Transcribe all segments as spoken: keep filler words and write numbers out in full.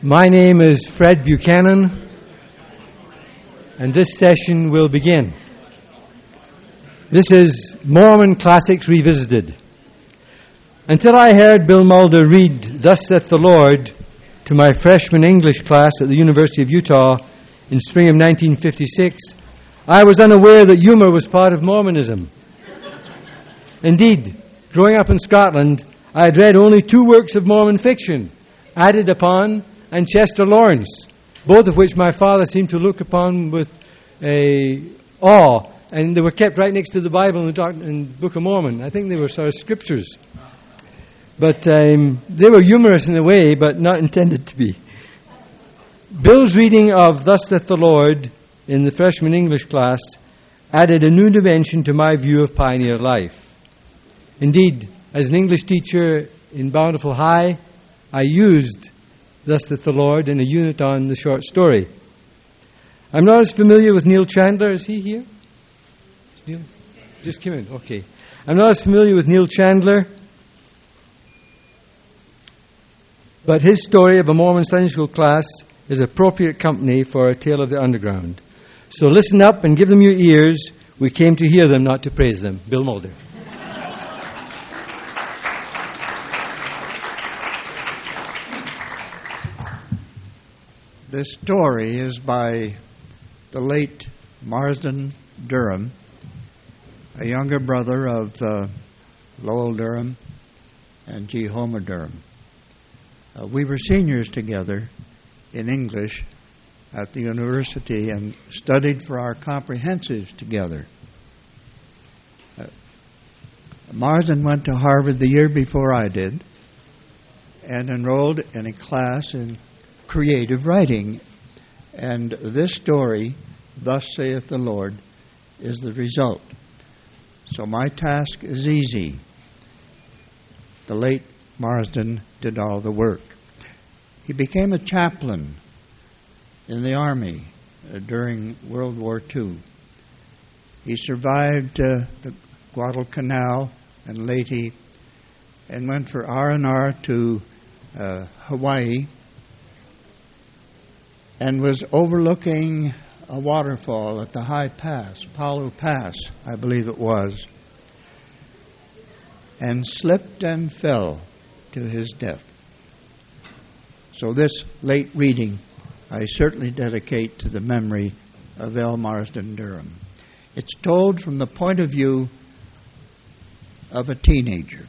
My name is Fred Buchanan, and this session will begin. This is Mormon Classics Revisited. Until I heard Bill Mulder read Thus Saith the Lord to my freshman English class at the University of Utah in spring of nineteen fifty-six, I was unaware that humor was part of Mormonism. Indeed, growing up in Scotland, I had read only two works of Mormon fiction, Added Upon and Chester Lawrence, both of which my father seemed to look upon with a awe, and they were kept right next to the Bible and the, doc- and the Book of Mormon. I think they were sort of scriptures. But um, they were humorous in a way, but not intended to be. Bill's reading of Thus Saith the Lord in the freshman English class added a new dimension to my view of pioneer life. Indeed, as an English teacher in Bountiful High, I used Thus Saith the Lord in a unit on the short story. I'm not as familiar with Neil Chandler. Is he here? Is Neil? Just came in. Okay. I'm not as familiar with Neil Chandler, but his story of a Mormon Sunday school class is appropriate company for A Tale of the Underground. So listen up and give them your ears. We came to hear them, not to praise them. Bill Mulder. This story is by the late Marsden Durham, a younger brother of uh, Lowell Durham and G. Homer Durham. Uh, we were seniors together in English at the university and studied for our comprehensives together. Uh, Marsden went to Harvard the year before I did and enrolled in a class in creative writing. And this story, Thus Saith the Lord, is the result. So my task is easy. The late Marsden did all the work. He became a chaplain in the Army uh, during World War Two. He survived uh, the Guadalcanal and Leyte and went for R and R to uh, Hawaii and was overlooking a waterfall at the high pass, Palu Pass, I believe it was, and slipped and fell to his death. So this late reading I certainly dedicate to the memory of L. Marsden Durham. It's told from the point of view of a teenager.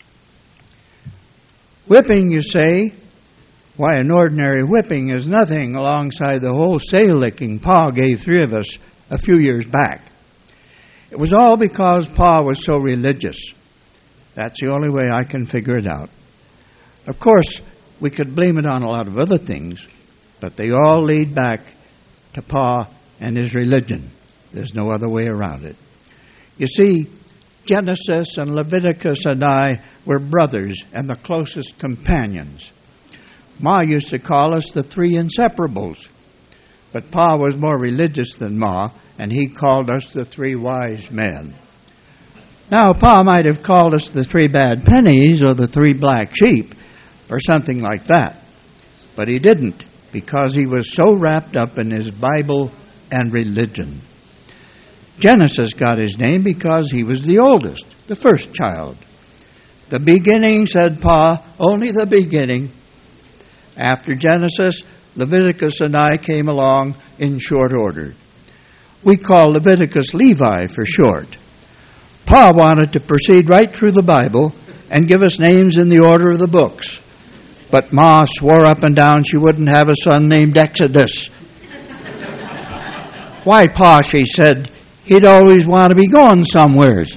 Whipping, you say? Why, an ordinary whipping is nothing alongside the wholesale licking Pa gave three of us a few years back. It was all because Pa was so religious. That's the only way I can figure it out. Of course, we could blame it on a lot of other things, but they all lead back to Pa and his religion. There's no other way around it. You see, Genesis and Leviticus and I were brothers and the closest companions. Ma used to call us the three inseparables, but Pa was more religious than Ma, and he called us the three wise men. Now, Pa might have called us the three bad pennies or the three black sheep or something like that, but he didn't, because he was so wrapped up in his Bible and religion. Genesis got his name because he was the oldest, the first child. The beginning, said Pa, only the beginning. After Genesis, Leviticus and I came along in short order. We call Leviticus Levi for short. Pa wanted to proceed right through the Bible and give us names in the order of the books. But Ma swore up and down she wouldn't have a son named Exodus. Why, Pa, she said, he'd always want to be going somewheres.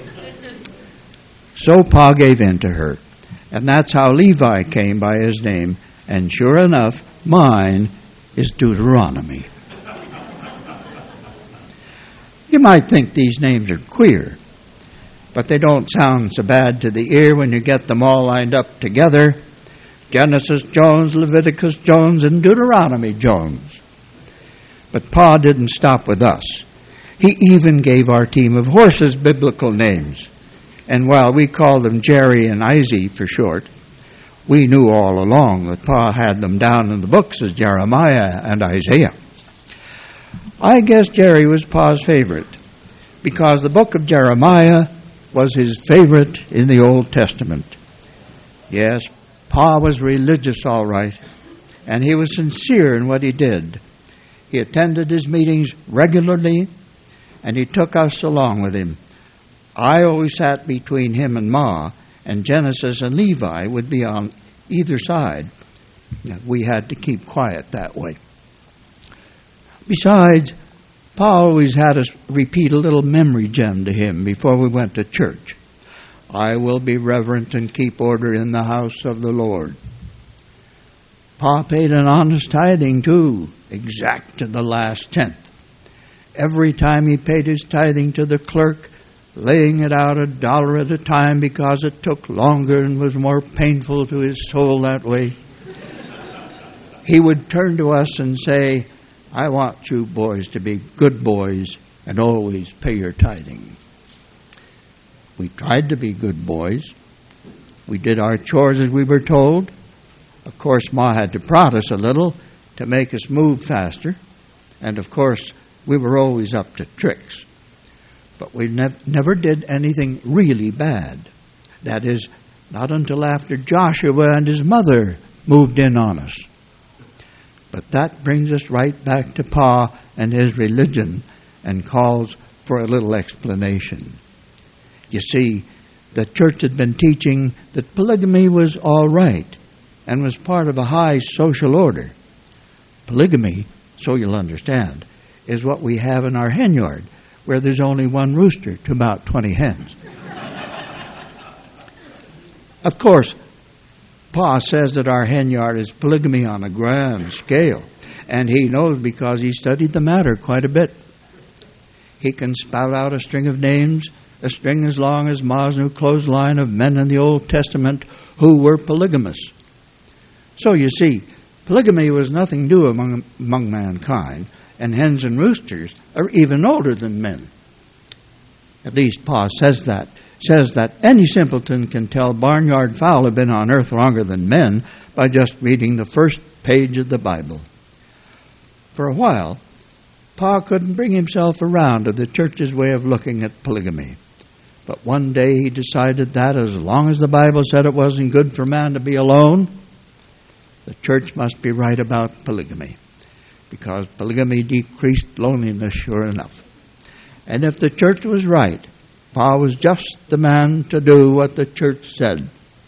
So Pa gave in to her. And that's how Levi came by his name. And sure enough, mine is Deuteronomy. You might think these names are queer, but they don't sound so bad to the ear when you get them all lined up together. Genesis Jones, Leviticus Jones, and Deuteronomy Jones. But Pa didn't stop with us. He even gave our team of horses biblical names. And while we call them Jerry and Izzy for short, We knew all along that Pa had them down in the books as Jeremiah and Isaiah. I guess Jerry was Pa's favorite because the book of Jeremiah was his favorite in the Old Testament. Yes, Pa was religious all right, and he was sincere in what he did. He attended his meetings regularly, and he took us along with him. I always sat between him and Ma, and Genesis and Levi would be on either side. We had to keep quiet that way. Besides, Pa always had us repeat a little memory gem to him before we went to church. I will be reverent and keep order in the house of the Lord. Pa paid an honest tithing too, exact to the last tenth. Every time he paid his tithing to the clerk, laying it out a dollar at a time because it took longer and was more painful to his soul that way, he would turn to us and say, I want you boys to be good boys and always pay your tithing. We tried to be good boys. We did our chores as we were told. Of course, Ma had to prod us a little to make us move faster. And of course, we were always up to tricks. But we nev- never did anything really bad. That is, not until after Joshua and his mother moved in on us. But that brings us right back to Pa and his religion and calls for a little explanation. You see, the church had been teaching that polygamy was all right and was part of a high social order. Polygamy, so you'll understand, is what we have in our hen yard, where there's only one rooster to about twenty hens. Of course, Pa says that our hen yard is polygamy on a grand scale, and he knows because he studied the matter quite a bit. He can spout out a string of names, a string as long as Ma's new clothesline of men in the Old Testament who were polygamous. So you see, polygamy was nothing new among, among mankind, and hens and roosters are even older than men. At least Pa says that. Says that any simpleton can tell barnyard fowl have been on earth longer than men by just reading the first page of the Bible. For a while, Pa couldn't bring himself around to the church's way of looking at polygamy. But one day he decided that as long as the Bible said it wasn't good for man to be alone, the church must be right about polygamy, because polygamy decreased loneliness sure enough. And if the church was right, Pa was just the man to do what the church said.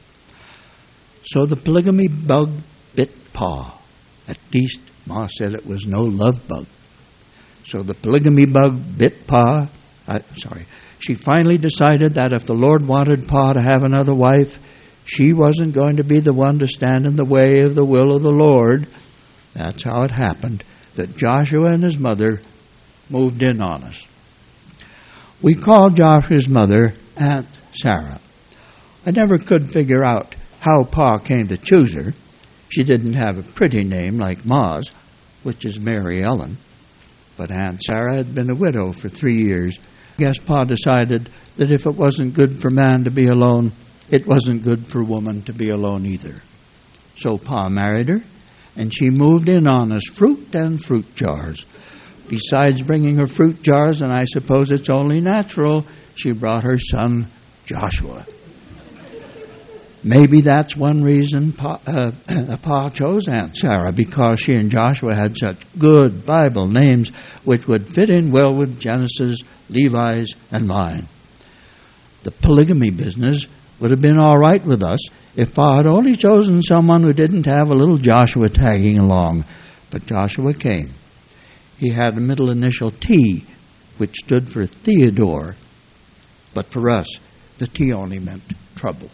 So the polygamy bug bit Pa. At least Ma said it was no love bug. So the polygamy bug bit Pa. Uh, sorry. She finally decided that if the Lord wanted Pa to have another wife, she wasn't going to be the one to stand in the way of the will of the Lord. That's how it happened that Joshua and his mother moved in on us. We called Joshua's mother Aunt Sarah. I never could figure out how Pa came to choose her. She didn't have a pretty name like Ma's, which is Mary Ellen. But Aunt Sarah had been a widow for three years. I guess Pa decided that if it wasn't good for man to be alone, it wasn't good for woman to be alone either. So Pa married her, and she moved in on us fruit and fruit jars. Besides bringing her fruit jars, and I suppose it's only natural, she brought her son Joshua. Maybe that's one reason Pa, uh, Pa chose Aunt Sarah, because she and Joshua had such good Bible names which would fit in well with Genesis, Levi's, and mine. The polygamy business would have been all right with us if Pa had only chosen someone who didn't have a little Joshua tagging along. But Joshua came. He had a middle initial T, which stood for Theodore. But for us, the T only meant trouble.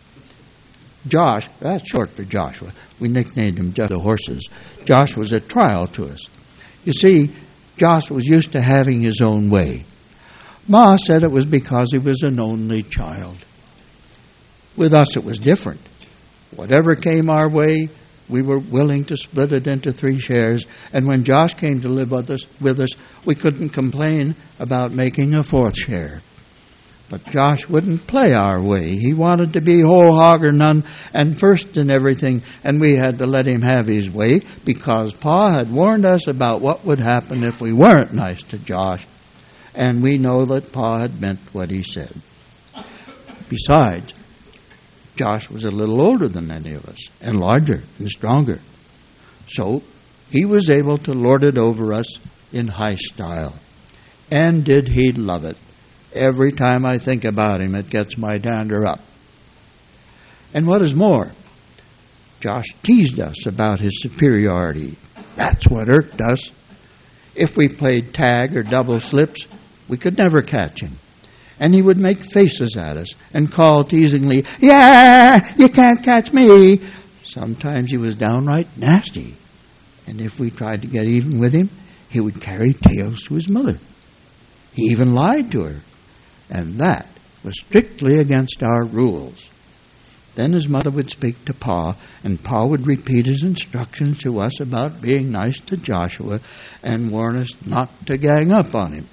Josh, that's short for Joshua. We nicknamed him just the horses. Josh was a trial to us. You see, Josh was used to having his own way. Ma said it was because he was an only child. With us, it was different. Whatever came our way, we were willing to split it into three shares. And when Josh came to live with us, with us, we couldn't complain about making a fourth share. But Josh wouldn't play our way. He wanted to be whole hog or none and first in everything, and we had to let him have his way because Pa had warned us about what would happen if we weren't nice to Josh, and we know that Pa had meant what he said. Besides, Josh was a little older than any of us, and larger and stronger. So he was able to lord it over us in high style. And did he love it? Every time I think about him, it gets my dander up. And what is more, Josh teased us about his superiority. That's what irked us. If we played tag or double slips, we could never catch him. And he would make faces at us and call teasingly, "Yeah, you can't catch me." Sometimes he was downright nasty. And if we tried to get even with him, he would carry tales to his mother. He even lied to her. And that was strictly against our rules. Then his mother would speak to Pa, and Pa would repeat his instructions to us about being nice to Joshua and warn us not to gang up on him.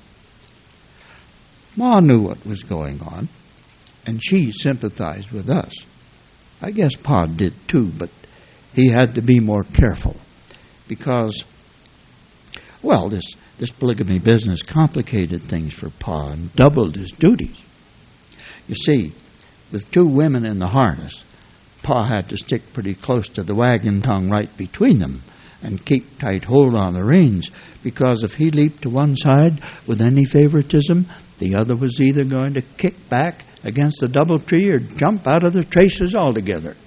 Ma knew what was going on, and she sympathized with us. I guess Pa did too, but he had to be more careful because, well, this, this polygamy business complicated things for Pa and doubled his duties. You see, with two women in the harness, Pa had to stick pretty close to the wagon tongue right between them and keep tight hold on the reins, because if he leaped to one side with any favoritism, the other was either going to kick back against the double tree or jump out of the traces altogether.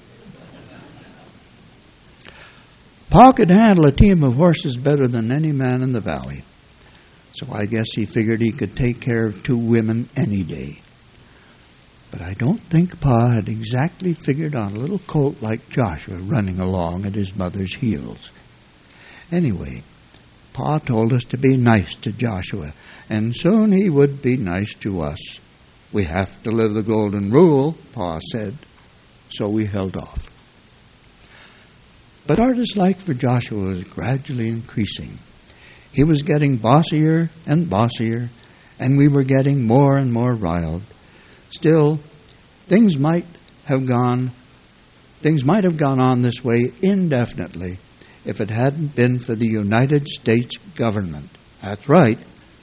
Pa could handle a team of horses better than any man in the valley, so I guess he figured he could take care of two women any day. But I don't think Pa had exactly figured on a little colt like Joshua running along at his mother's heels. Anyway, Pa told us to be nice to Joshua, and soon he would be nice to us. We have to live the golden rule, Pa said, so we held off. But our dislike for Joshua was gradually increasing. He was getting bossier and bossier, and we were getting more and more riled. Still, things might have gone, things might have gone on this way indefinitely if it hadn't been for the United States government. That's right.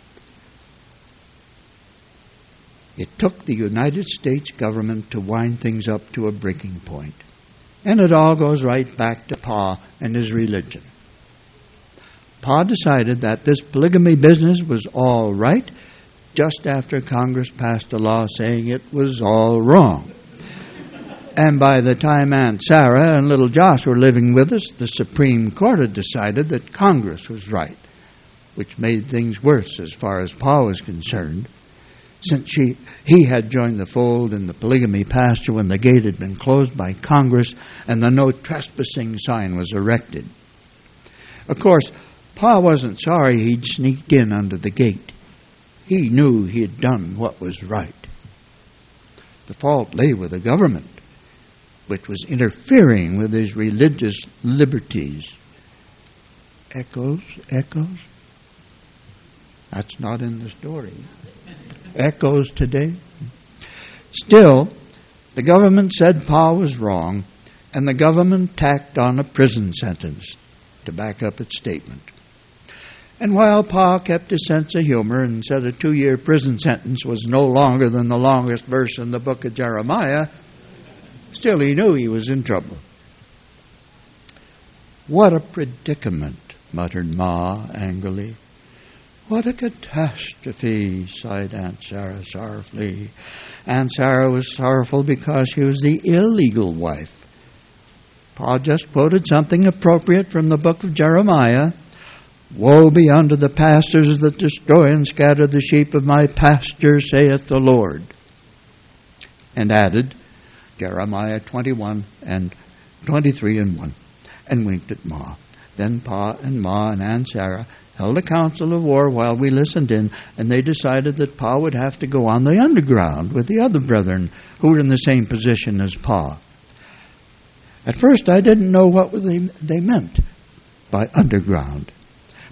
It took the United States government to wind things up to a breaking point. And it all goes right back to Pa and his religion. Pa decided that this polygamy business was all right just after Congress passed a law saying it was all wrong. And by the time Aunt Sarah and little Josh were living with us, the Supreme Court had decided that Congress was right, which made things worse as far as Pa was concerned, since she, he had joined the fold in the polygamy pasture when the gate had been closed by Congress and the no trespassing sign was erected. Of course, Pa wasn't sorry he'd sneaked in under the gate. He knew he had done what was right. The fault lay with the government, which was interfering with his religious liberties. Echoes, echoes? That's not in the story. Echoes today? Still, the government said Pa was wrong, and the government tacked on a prison sentence to back up its statement. And while Pa kept his sense of humor and said a two-year prison sentence was no longer than the longest verse in the book of Jeremiah, still he knew he was in trouble. "What a predicament," muttered Ma angrily. "What a catastrophe," sighed Aunt Sarah sorrowfully. Aunt Sarah was sorrowful because she was the illegal wife. Pa just quoted something appropriate from the book of Jeremiah. "Woe be unto the pastors that destroy and scatter the sheep of my pasture, saith the Lord." And added Jeremiah twenty-one and twenty-three and one, and winked at Ma. Then Pa and Ma and Aunt Sarah held a council of war while we listened in, and they decided that Pa would have to go on the underground with the other brethren who were in the same position as Pa. At first I didn't know what they, they meant by underground.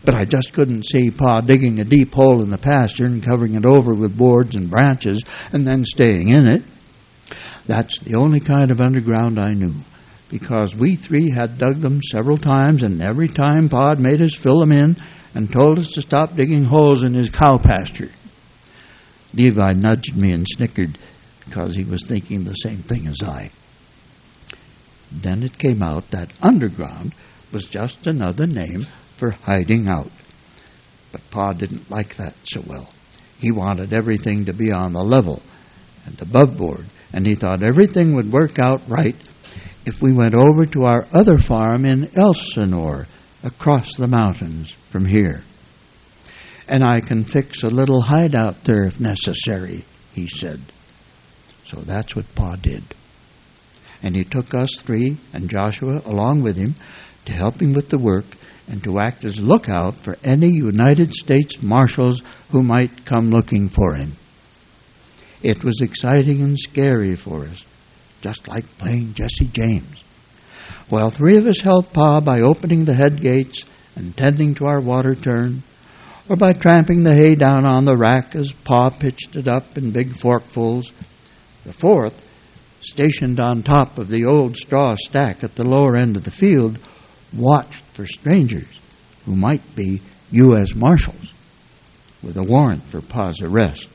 But I just couldn't see Pa digging a deep hole in the pasture and covering it over with boards and branches and then staying in it. That's the only kind of underground I knew, because we three had dug them several times, and every time Pa had made us fill them in and told us to stop digging holes in his cow pasture. Levi nudged me and snickered because he was thinking the same thing as I. Then it came out that underground was just another name for hiding out. But Pa didn't like that so well. He wanted everything to be on the level and above board, and he thought everything would work out right if we went over to our other farm in Elsinore, across the mountains from here. And I can fix a little hideout there if necessary, he said. So that's what Pa did. And he took us three and Joshua along with him to help him with the work and to act as lookout for any United States Marshals who might come looking for him. It was exciting and scary for us, just like playing Jesse James. While three of us helped Pa by opening the head gates and tending to our water turn, or by tramping the hay down on the rack as Pa pitched it up in big forkfuls, the fourth, stationed on top of the old straw stack at the lower end of the field, watched for strangers who might be U S Marshals with a warrant for Pa's arrest.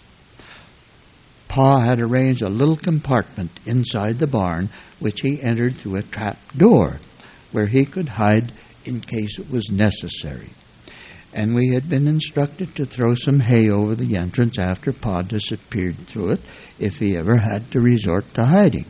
Pa had arranged a little compartment inside the barn which he entered through a trap door where he could hide in case it was necessary. And we had been instructed to throw some hay over the entrance after Pa disappeared through it if he ever had to resort to hiding.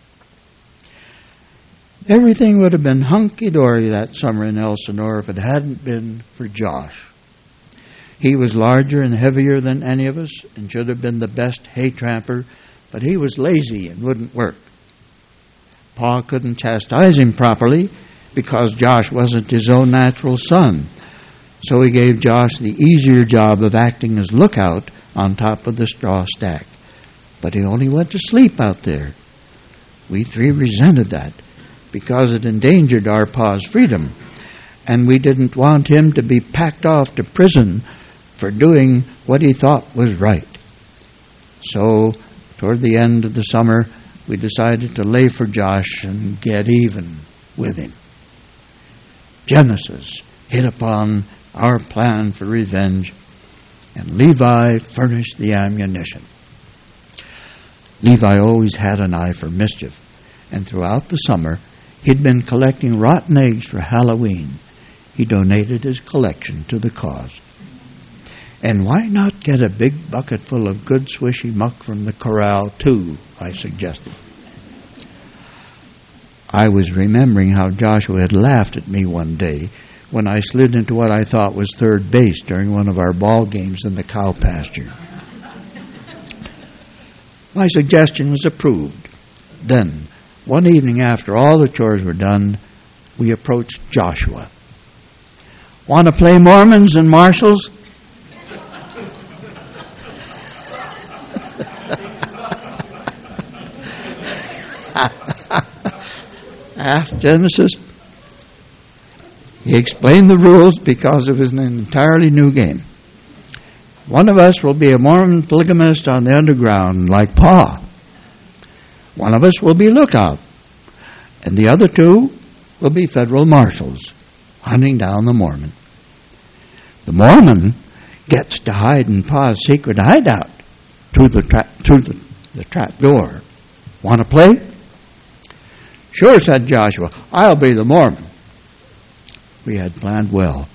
Everything would have been hunky-dory that summer in Elsinore if it hadn't been for Josh. He was larger and heavier than any of us and should have been the best hay tramper, but he was lazy and wouldn't work. Pa couldn't chastise him properly because Josh wasn't his own natural son, so he gave Josh the easier job of acting as lookout on top of the straw stack. But he only went to sleep out there. We three resented that because it endangered our Pa's freedom, and we didn't want him to be packed off to prison for doing what he thought was right. So, toward the end of the summer, we decided to lay for Josh and get even with him. Genesis hit upon our plan for revenge, and Levi furnished the ammunition. Levi always had an eye for mischief, and throughout the summer, he'd been collecting rotten eggs for Halloween. He donated his collection to the cause. And why not get a big bucket full of good swishy muck from the corral, too, I suggested. I was remembering how Joshua had laughed at me one day when I slid into what I thought was third base during one of our ball games in the cow pasture. My suggestion was approved. Then, one evening after all the chores were done, we approached Joshua. Want to play Mormons and Marshals? Asked Genesis. He explained the rules because it was an entirely new game. One of us will be a Mormon polygamist on the underground, like Pa. One of us will be lookout, and the other two will be federal marshals, hunting down the Mormon. The Mormon gets to hide in Pa's secret hideout through the trap, through the, the trap door. Want to play? Sure, said Joshua. I'll be the Mormon. We had planned well.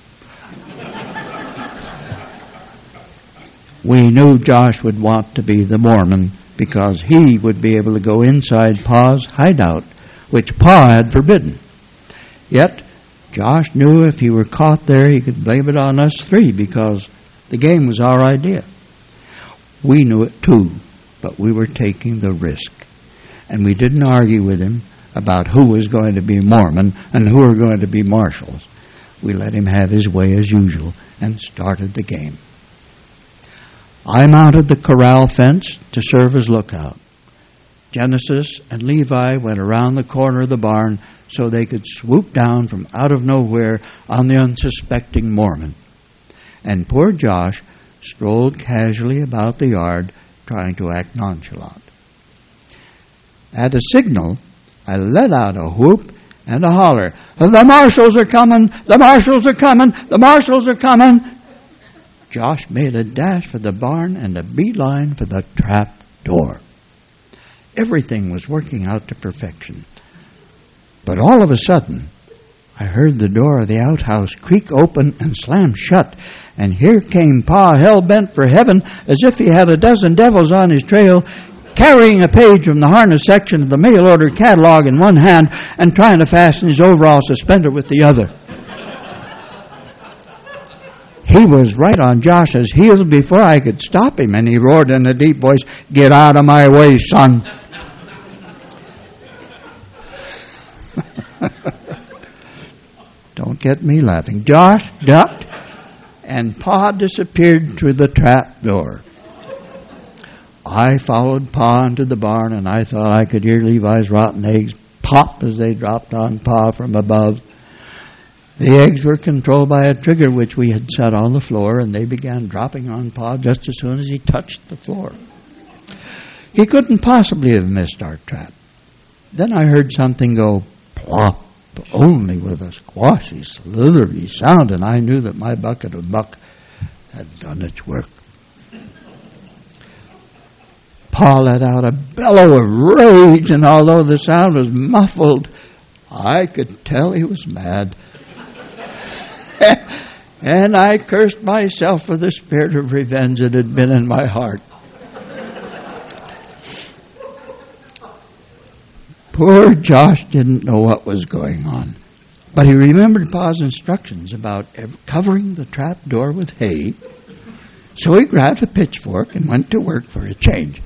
We knew Josh would want to be the Mormon because he would be able to go inside Pa's hideout, which Pa had forbidden. Yet, Josh knew if he were caught there, he could blame it on us three because the game was our idea. We knew it too, but we were taking the risk. And we didn't argue with him about who was going to be Mormon and who were going to be marshals. We let him have his way as usual and started the game. I mounted the corral fence to serve as lookout. Genesis and Levi went around the corner of the barn so they could swoop down from out of nowhere on the unsuspecting Mormon. And poor Josh strolled casually about the yard, trying to act nonchalant. At a signal, I let out a whoop and a holler. "The marshals are coming! The marshals are coming! The marshals are coming!" Josh made a dash for the barn and a beeline for the trap door. Everything was working out to perfection. But all of a sudden, I heard the door of the outhouse creak open and slam shut, and here came Pa, hell-bent for heaven, as if he had a dozen devils on his trail, carrying a page from the harness section of the mail-order catalog in one hand and trying to fasten his overall suspender with the other. He was right on Josh's heels before I could stop him, and he roared in a deep voice, "Get out of my way, son." Don't get me laughing. Josh ducked, and Pa disappeared through the trap door. I followed Pa into the barn, and I thought I could hear Levi's rotten eggs pop as they dropped on Pa from above. The eggs were controlled by a trigger which we had set on the floor, and they began dropping on Pa just as soon as he touched the floor. He couldn't possibly have missed our trap. Then I heard something go plop, only with a squashy, slithery sound, and I knew that my bucket of muck had done its work. Pa let out a bellow of rage, and although the sound was muffled, I could tell he was mad. And I cursed myself for the spirit of revenge that had been in my heart. Poor Josh didn't know what was going on, but he remembered Pa's instructions about covering the trap door with hay, so he grabbed a pitchfork and went to work for a change.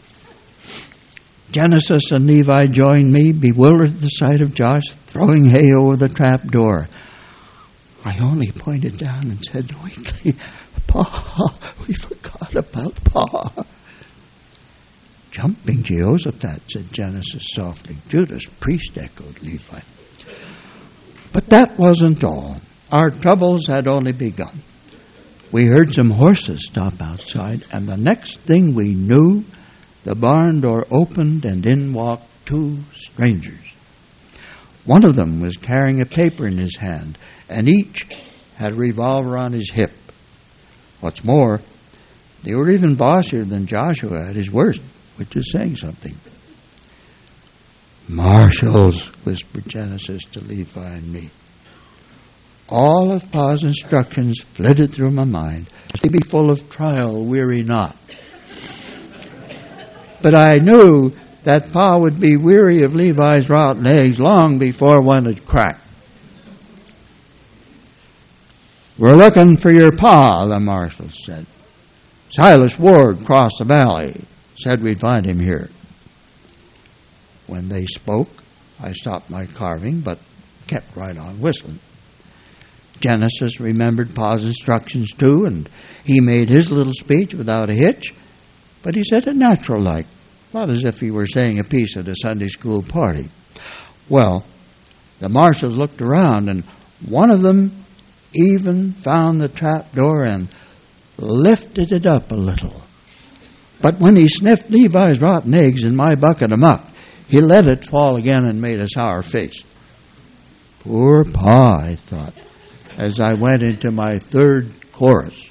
Genesis and Levi joined me, bewildered at the sight of Josh throwing hay over the trap door. I only pointed down and said weakly, "Pa, we forgot about Pa." "Jumping Jehoshaphat," said Genesis softly. "Judas Priest," echoed Levi. But that wasn't all. Our troubles had only begun. We heard some horses stop outside, and the next thing we knew, the barn door opened and in walked two strangers. One of them was carrying a paper in his hand, and each had a revolver on his hip. What's more, they were even bossier than Joshua at his worst, which is saying something. "Marshals," whispered Genesis to Levi and me. All of Pa's instructions flitted through my mind. They'd be full of trial, weary not. But I knew that Pa would be weary of Levi's rotten eggs long before one had cracked. "We're looking for your Pa," the marshals said. "Silas Ward crossed the valley. Said we'd find him here." When they spoke, I stopped my carving, but kept right on whistling. Genesis remembered Pa's instructions too, and he made his little speech without a hitch, but he said it natural-like, not as if he were saying a piece at a Sunday school party. Well, the marshals looked around, and one of them even found the trap door and lifted it up a little. But when he sniffed Levi's rotten eggs in my bucket of muck, he let it fall again and made a sour face. Poor Pa, I thought, as I went into my third chorus.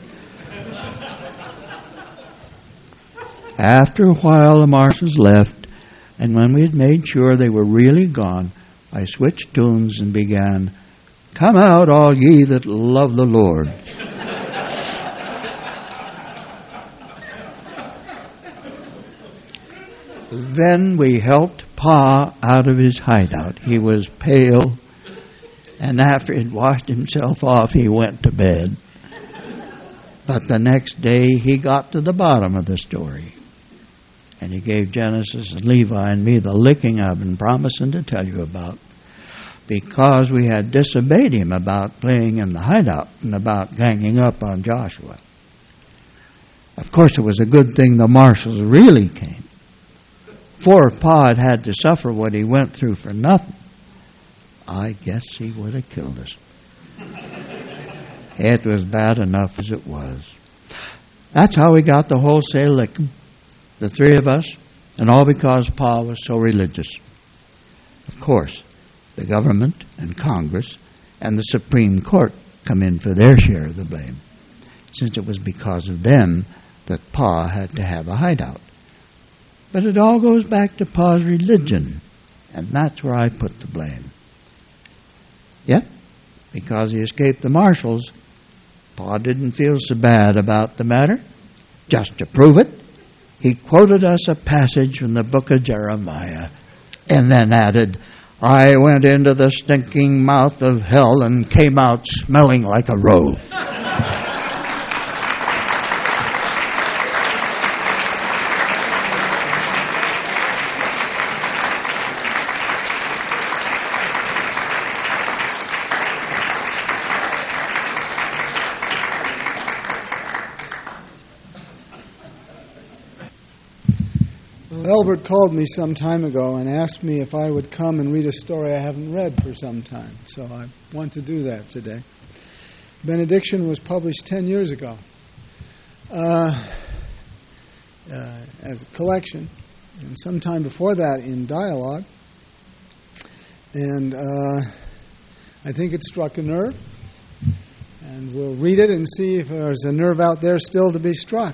After a while, the marshals left, and when we had made sure they were really gone, I switched tunes and began, "Come out, all ye that love the Lord." Then we helped Pa out of his hideout. He was pale, and after he'd washed himself off, he went to bed. But the next day, he got to the bottom of the story, and he gave Genesis and Levi and me the licking I've been promising to tell you about, because we had disobeyed him about playing in the hideout and about ganging up on Joshua. Of course, it was a good thing the marshals really came. For if Pa had had to suffer what he went through for nothing, I guess he would have killed us. It was bad enough as it was. That's how we got the wholesale licking, the three of us, and all because Pa was so religious. Of course, the government and Congress and the Supreme Court come in for their share of the blame, since it was because of them that Pa had to have a hideout. But it all goes back to Pa's religion, and that's where I put the blame. Yet, because he escaped the marshals, Pa didn't feel so bad about the matter. Just to prove it, he quoted us a passage from the book of Jeremiah, and then added, I went into the stinking mouth of hell and came out smelling like a robe. Albert called me some time ago and asked me if I would come and read a story I haven't read for some time. So I want to do that today. Benediction was published ten years ago uh, uh, as a collection, and sometime before that in dialogue. And uh, I think it struck a nerve. And we'll read it and see if there's a nerve out there still to be struck.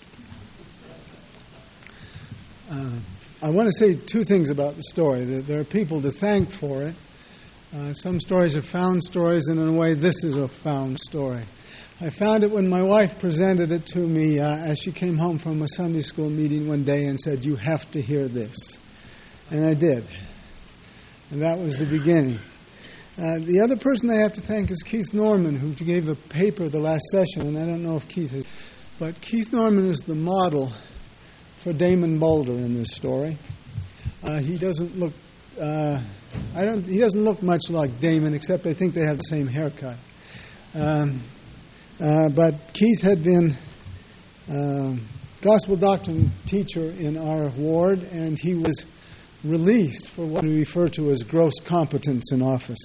Uh, I want to say two things about the story. That there are people to thank for it. Uh, some stories are found stories, and in a way, this is a found story. I found it when my wife presented it to me uh, as she came home from a Sunday school meeting one day and said, "You have to hear this." And I did. And that was the beginning. Uh, the other person I have to thank is Keith Norman, who gave a paper the last session, and I don't know if Keith is, but Keith Norman is the model for Damon Boulder in this story. Uh, he doesn't look, uh, I don't. He doesn't look much like Damon, except I think they have the same haircut. Um, uh, but Keith had been uh, gospel doctrine teacher in our ward, and he was released for what we refer to as gross competence in office.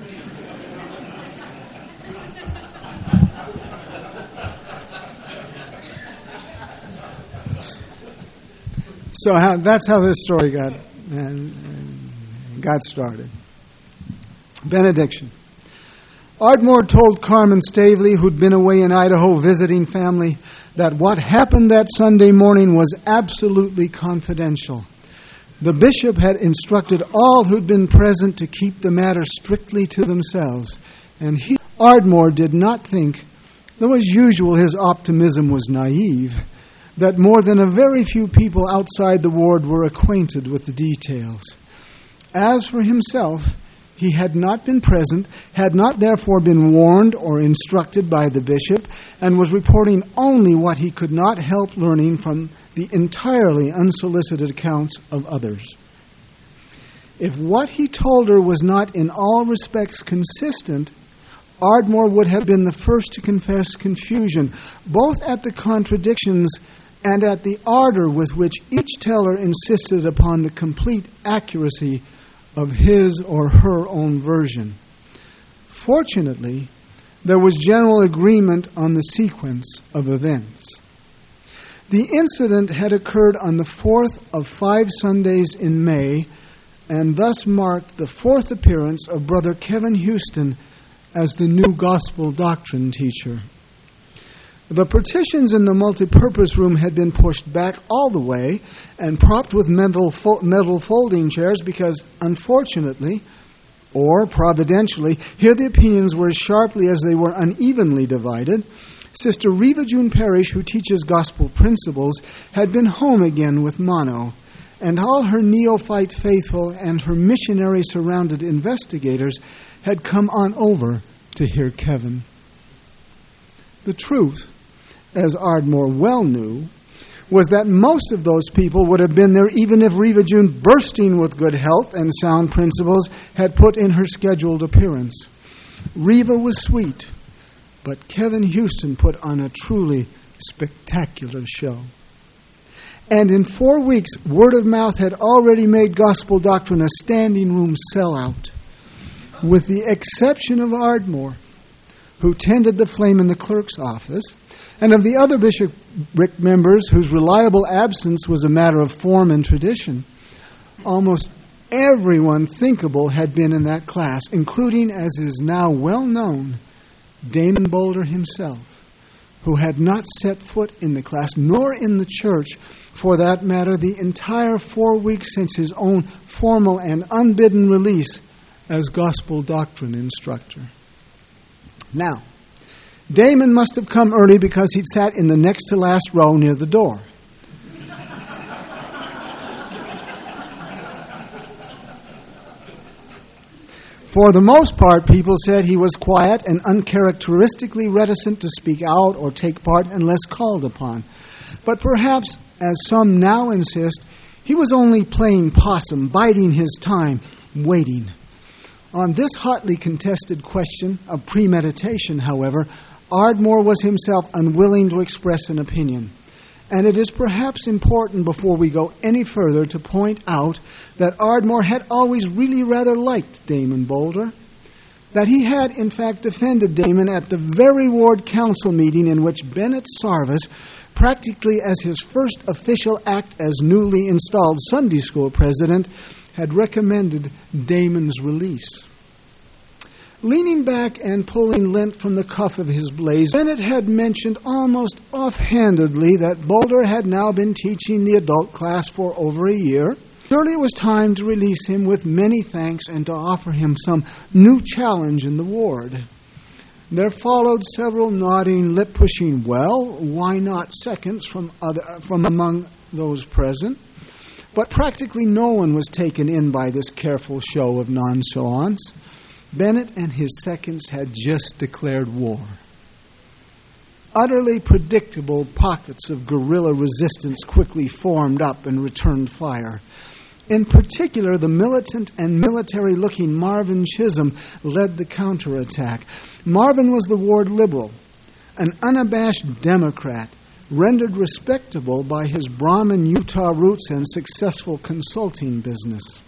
So how, that's how this story got and, and got started. Benediction. Ardmore told Carmen Stavely, who'd been away in Idaho visiting family, that what happened that Sunday morning was absolutely confidential. The bishop had instructed all who'd been present to keep the matter strictly to themselves, and he, Ardmore, did not think, though as usual his optimism was naive, that more than a very few people outside the ward were acquainted with the details. As for himself, he had not been present, had not therefore been warned or instructed by the bishop, and was reporting only what he could not help learning from the entirely unsolicited accounts of others. If what he told her was not in all respects consistent, Ardmore would have been the first to confess confusion, both at the contradictions and at the ardor with which each teller insisted upon the complete accuracy of his or her own version. Fortunately, there was general agreement on the sequence of events. The incident had occurred on the fourth of five Sundays in May, and thus marked the fourth appearance of Brother Kevin Houston as the new gospel doctrine teacher. The partitions in the multipurpose room had been pushed back all the way and propped with metal, fo- metal folding chairs because, unfortunately, or providentially, here the opinions were as sharply as they were unevenly divided. Sister Reva June Parrish, who teaches gospel principles, had been home again with mono, and all her neophyte faithful and her missionary-surrounded investigators had come on over to hear Kevin. The truth, as Ardmore well knew, was that most of those people would have been there even if Reva June, bursting with good health and sound principles, had put in her scheduled appearance. Reva was sweet, but Kevin Houston put on a truly spectacular show. And in four weeks, word of mouth had already made gospel doctrine a standing room sellout. With the exception of Ardmore, who tended the flame in the clerk's office, and of the other bishopric members whose reliable absence was a matter of form and tradition, almost everyone thinkable had been in that class, including, as is now well known, Damon Boulder himself, who had not set foot in the class, nor in the church, for that matter, the entire four weeks since his own formal and unbidden release as gospel doctrine instructor. Now, Damon must have come early because he'd sat in the next to last row near the door. For the most part, people said he was quiet and uncharacteristically reticent to speak out or take part unless called upon. But perhaps, as some now insist, he was only playing possum, biding his time, waiting. On this hotly contested question of premeditation, however, Ardmore was himself unwilling to express an opinion. And it is perhaps important before we go any further to point out that Ardmore had always really rather liked Damon Boulder, that he had in fact defended Damon at the very ward council meeting in which Bennett Sarvis, practically as his first official act as newly installed Sunday school president, had recommended Damon's release. Leaning back and pulling lint from the cuff of his blazer, Bennett had mentioned almost offhandedly that Boulder had now been teaching the adult class for over a year. Surely it was time to release him with many thanks and to offer him some new challenge in the ward. There followed several nodding, lip-pushing, well, why not seconds from other, from among those present. But practically no one was taken in by this careful show of nonchalance. Bennett and his seconds had just declared war. Utterly predictable pockets of guerrilla resistance quickly formed up and returned fire. In particular, the militant and military-looking Marvin Chisholm led the counterattack. Marvin was the ward liberal, an unabashed Democrat, rendered respectable by his Brahmin Utah roots and successful consulting business.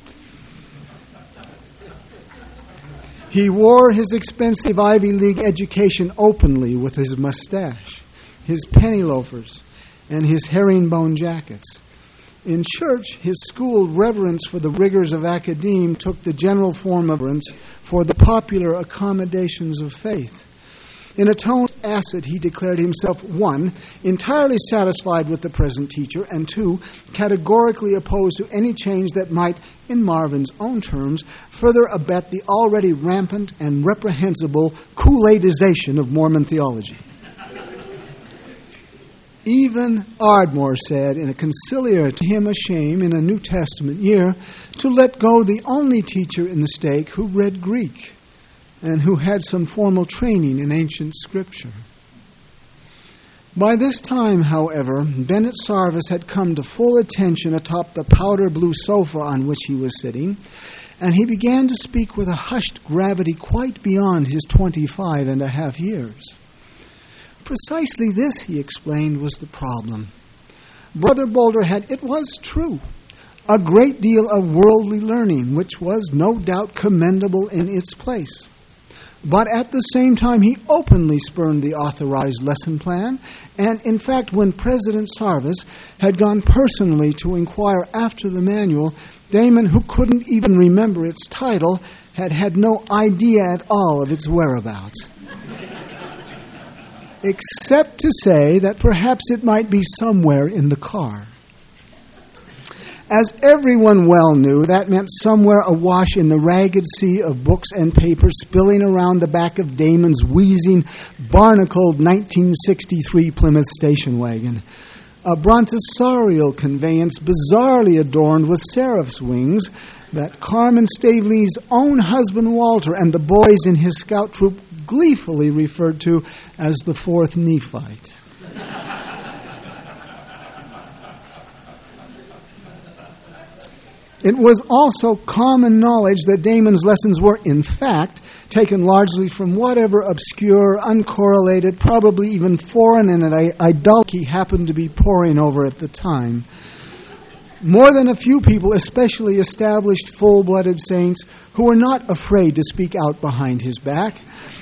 He wore his expensive Ivy League education openly with his mustache, his penny loafers, and his herringbone jackets. In church, his school reverence for the rigors of academe took the general form of reverence for the popular accommodations of faith. In a tone of acid, he declared himself, one, entirely satisfied with the present teacher, and two, categorically opposed to any change that might, in Marvin's own terms, further abet the already rampant and reprehensible Kool-Aidization of Mormon theology. Even Ardmore said in a conciliatory to him a shame in a New Testament year to let go the only teacher in the stake who read Greek and who had some formal training in ancient scripture. By this time, however, Bennett Sarvis had come to full attention atop the powder blue sofa on which he was sitting, and he began to speak with a hushed gravity quite beyond his twenty-five and a half years. Precisely this, he explained, was the problem. Brother Boulder had, it was true, a great deal of worldly learning, which was no doubt commendable in its place. But at the same time, he openly spurned the authorized lesson plan, and in fact, when President Sarvis had gone personally to inquire after the manual, Damon, who couldn't even remember its title, had had no idea at all of its whereabouts. Except to say that perhaps it might be somewhere in the car. As everyone well knew, that meant somewhere awash in the ragged sea of books and papers spilling around the back of Damon's wheezing, barnacled nineteen sixty-three Plymouth station wagon. A brontosaurial conveyance bizarrely adorned with seraph's wings that Carmen Stavely's own husband Walter and the boys in his scout troop gleefully referred to as the Fourth Nephite. It was also common knowledge that Damon's lessons were, in fact, taken largely from whatever obscure, uncorrelated, probably even foreign and idolatrous he happened to be poring over at the time. more than a few people, especially established full-blooded saints, who were not afraid to speak out behind his back.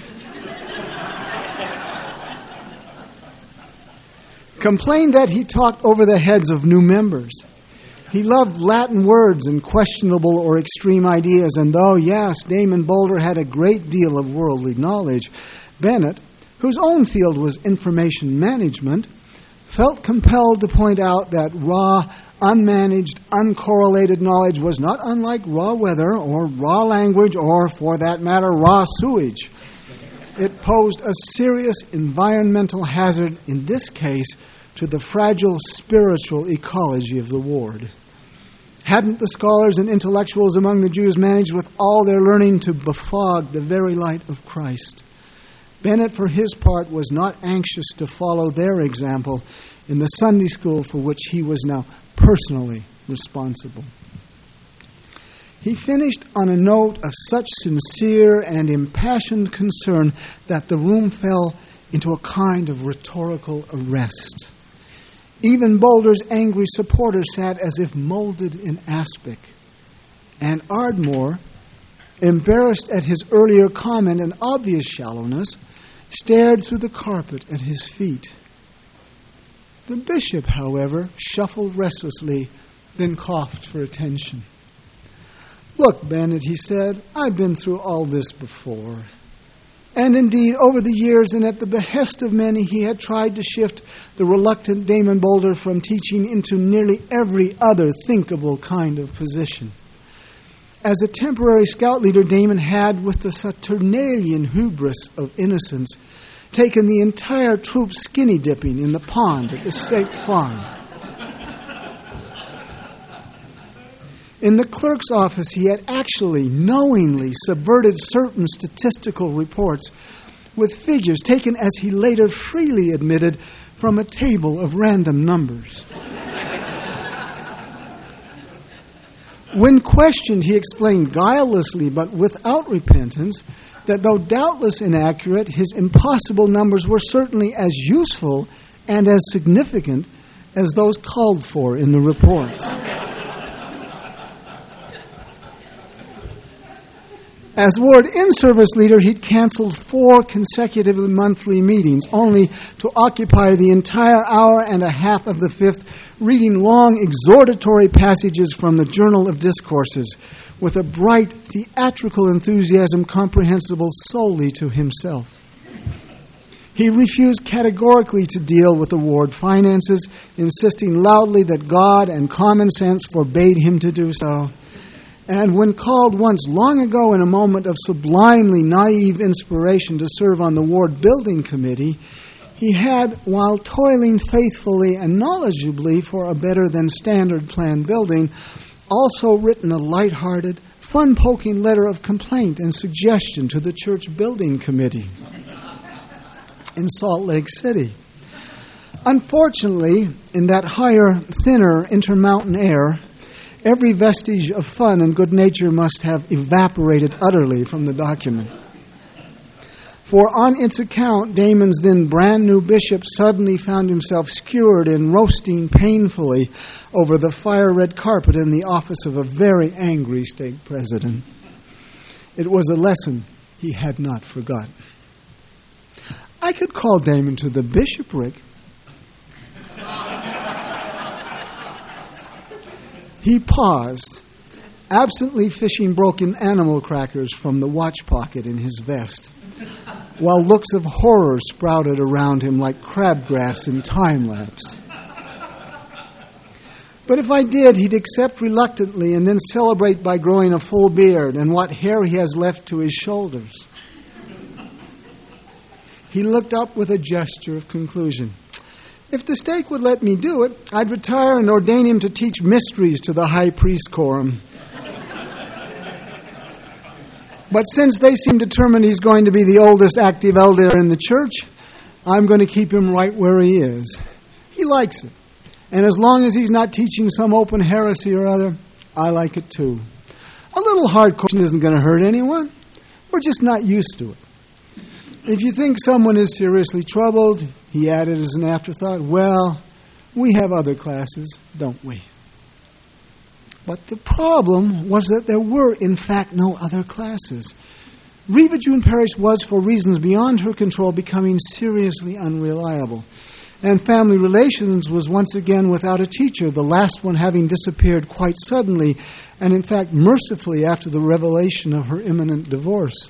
Complained that he talked over the heads of new members. He loved Latin words and questionable or extreme ideas, and though, yes, Damon Boulder had a great deal of worldly knowledge, Bennett, whose own field was information management, felt compelled to point out that raw, unmanaged, uncorrelated knowledge was not unlike raw weather or raw language or, for that matter, raw sewage. It posed a serious environmental hazard, in this case, to the fragile spiritual ecology of the ward. Hadn't the scholars and intellectuals among the Jews managed with all their learning to befog the very light of Christ? Bennett, for his part, was not anxious to follow their example in the Sunday school for which he was now personally responsible. He finished on a note of such sincere and impassioned concern that the room fell into a kind of rhetorical arrest. Even Boulder's angry supporters sat as if molded in aspic. And Ardmore, embarrassed at his earlier comment and obvious shallowness, stared through the carpet at his feet. The bishop, however, shuffled restlessly, then coughed for attention. "Look, Bennett," he said, "I've been through all this before." And indeed, over the years and at the behest of many, he had tried to shift the reluctant Damon Boulder from teaching into nearly every other thinkable kind of position. As a temporary scout leader, Damon had, with the Saturnalian hubris of innocence, taken the entire troop skinny dipping in the pond at the state farm. In the clerk's office, he had actually knowingly subverted certain statistical reports with figures taken, as he later freely admitted, from a table of random numbers. When questioned, he explained guilelessly but without repentance that though doubtless inaccurate, his impossible numbers were certainly as useful and as significant as those called for in the reports. As ward in-service leader, he'd canceled four consecutive monthly meetings, only to occupy the entire hour and a half of the fifth reading long exhortatory passages from the Journal of Discourses with a bright theatrical enthusiasm comprehensible solely to himself. He refused categorically to deal with the ward finances, insisting loudly that God and common sense forbade him to do so. And when called once long ago in a moment of sublimely naive inspiration to serve on the ward building committee, he had, while toiling faithfully and knowledgeably for a better than standard plan building, also written a light-hearted, fun-poking letter of complaint and suggestion to the church building committee in Salt Lake City. Unfortunately, in that higher, thinner intermountain air, every vestige of fun and good nature must have evaporated utterly from the document. For on its account, Damon's then brand new bishop suddenly found himself skewered and roasting painfully over the fire-red carpet in the office of a very angry stake president. It was a lesson he had not forgotten. I could call Damon to the bishopric. He paused, absently fishing broken animal crackers from the watch pocket in his vest, while looks of horror sprouted around him like crabgrass in time-lapse. But if I did, he'd accept reluctantly and then celebrate by growing a full beard and what hair he has left to his shoulders. He looked up with a gesture of conclusion. If the stake would let me do it, I'd retire and ordain him to teach mysteries to the high priest quorum. But since they seem determined he's going to be the oldest active elder in the church, I'm going to keep him right where he is. He likes it. And as long as he's not teaching some open heresy or other, I like it too. A little hardcore isn't going to hurt anyone. We're just not used to it. If you think someone is seriously troubled, he added as an afterthought, well, we have other classes, don't we? But the problem was that there were, in fact, no other classes. Reva June Parrish was, for reasons beyond her control, becoming seriously unreliable. And family relations was once again without a teacher, the last one having disappeared quite suddenly, and in fact mercifully after the revelation of her imminent divorce.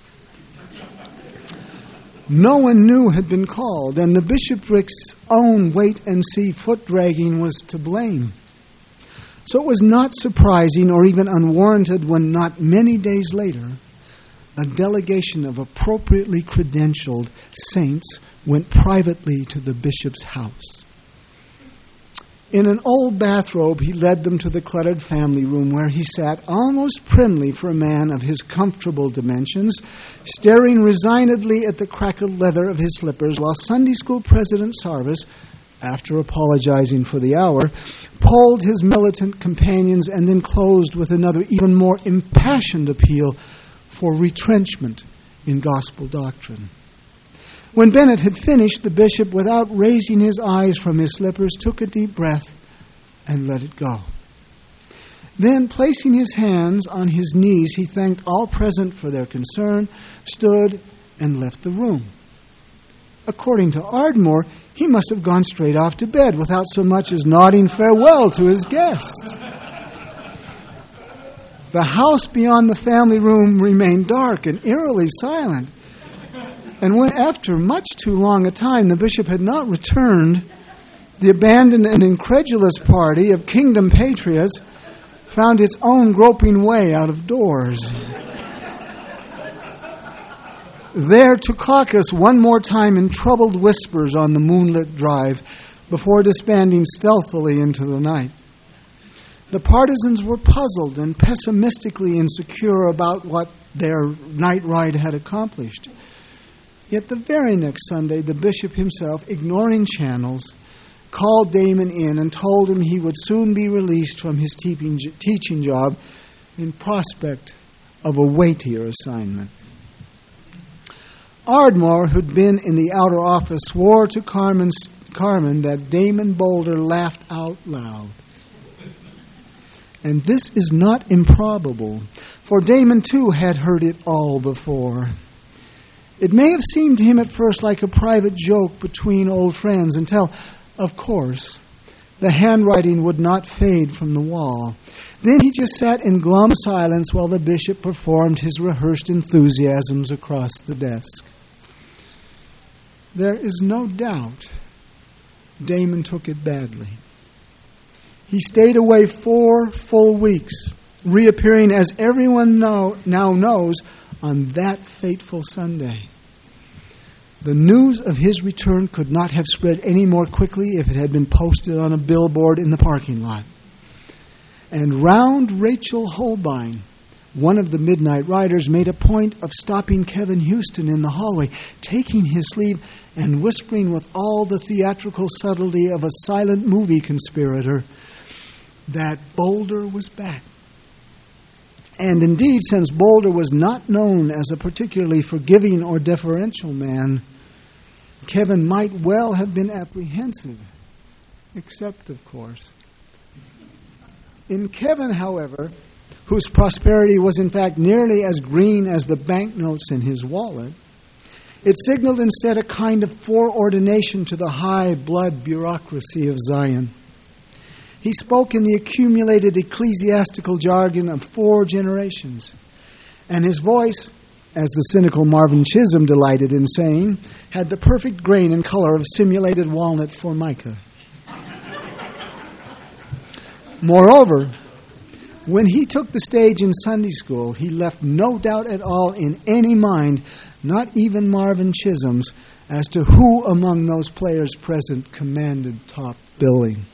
No one new had been called, and the bishoprics' own wait-and-see foot-dragging was to blame. So it was not surprising or even unwarranted when not many days later, a delegation of appropriately credentialed saints went privately to the bishop's house. In an old bathrobe, he led them to the cluttered family room where he sat almost primly for a man of his comfortable dimensions, staring resignedly at the crackled leather of his slippers, while Sunday school President Sarvis, after apologizing for the hour, polled his militant companions and then closed with another even more impassioned appeal for retrenchment in gospel doctrine. When Bennett had finished, the bishop, without raising his eyes from his slippers, took a deep breath and let it go. Then, placing his hands on his knees, he thanked all present for their concern, stood, and left the room. According to Ardmore, he must have gone straight off to bed without so much as nodding farewell to his guests. The house beyond the family room remained dark and eerily silent. And when, after much too long a time, the bishop had not returned, the abandoned and incredulous party of kingdom patriots found its own groping way out of doors. There to caucus one more time in troubled whispers on the moonlit drive before disbanding stealthily into the night. The partisans were puzzled and pessimistically insecure about what their night ride had accomplished. Yet the very next Sunday, the bishop himself, ignoring channels, called Damon in and told him he would soon be released from his teaching teaching job in prospect of a weightier assignment. Ardmore, who'd been in the outer office, swore to Carmen, Carmen that Damon Boulder laughed out loud. And this is not improbable, for Damon too had heard it all before. It may have seemed to him at first like a private joke between old friends until, of course, the handwriting would not fade from the wall. Then he just sat in glum silence while the bishop performed his rehearsed enthusiasms across the desk. There is no doubt Damon took it badly. He stayed away four full weeks, reappearing, as everyone know, now knows, on that fateful Sunday. The news of his return could not have spread any more quickly if it had been posted on a billboard in the parking lot. And round Rachel Holbein, one of the Midnight Riders, made a point of stopping Kevin Houston in the hallway, taking his sleeve and whispering with all the theatrical subtlety of a silent movie conspirator that Boulder was back. And indeed, since Boulder was not known as a particularly forgiving or deferential man, Kevin might well have been apprehensive, except, of course. In Kevin, however, whose prosperity was in fact nearly as green as the banknotes in his wallet, it signaled instead a kind of foreordination to the high blood bureaucracy of Zion. He spoke in the accumulated ecclesiastical jargon of four generations, and his voice, as the cynical Marvin Chisholm delighted in saying, had the perfect grain and color of simulated walnut formica. Moreover, when he took the stage in Sunday school, he left no doubt at all in any mind, not even Marvin Chisholm's, as to who among those players present commanded top billing.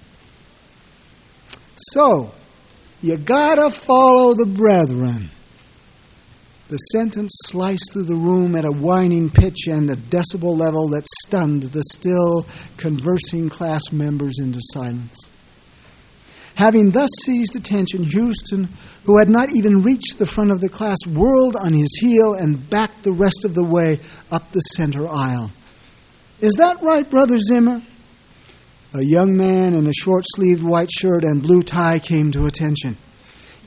So, you gotta follow the brethren. The sentence sliced through the room at a whining pitch and a decibel level that stunned the still conversing class members into silence. Having thus seized attention, Houston, who had not even reached the front of the class, whirled on his heel and backed the rest of the way up the center aisle. "Is that right, Brother Zimmer?" A young man in a short-sleeved white shirt and blue tie came to attention.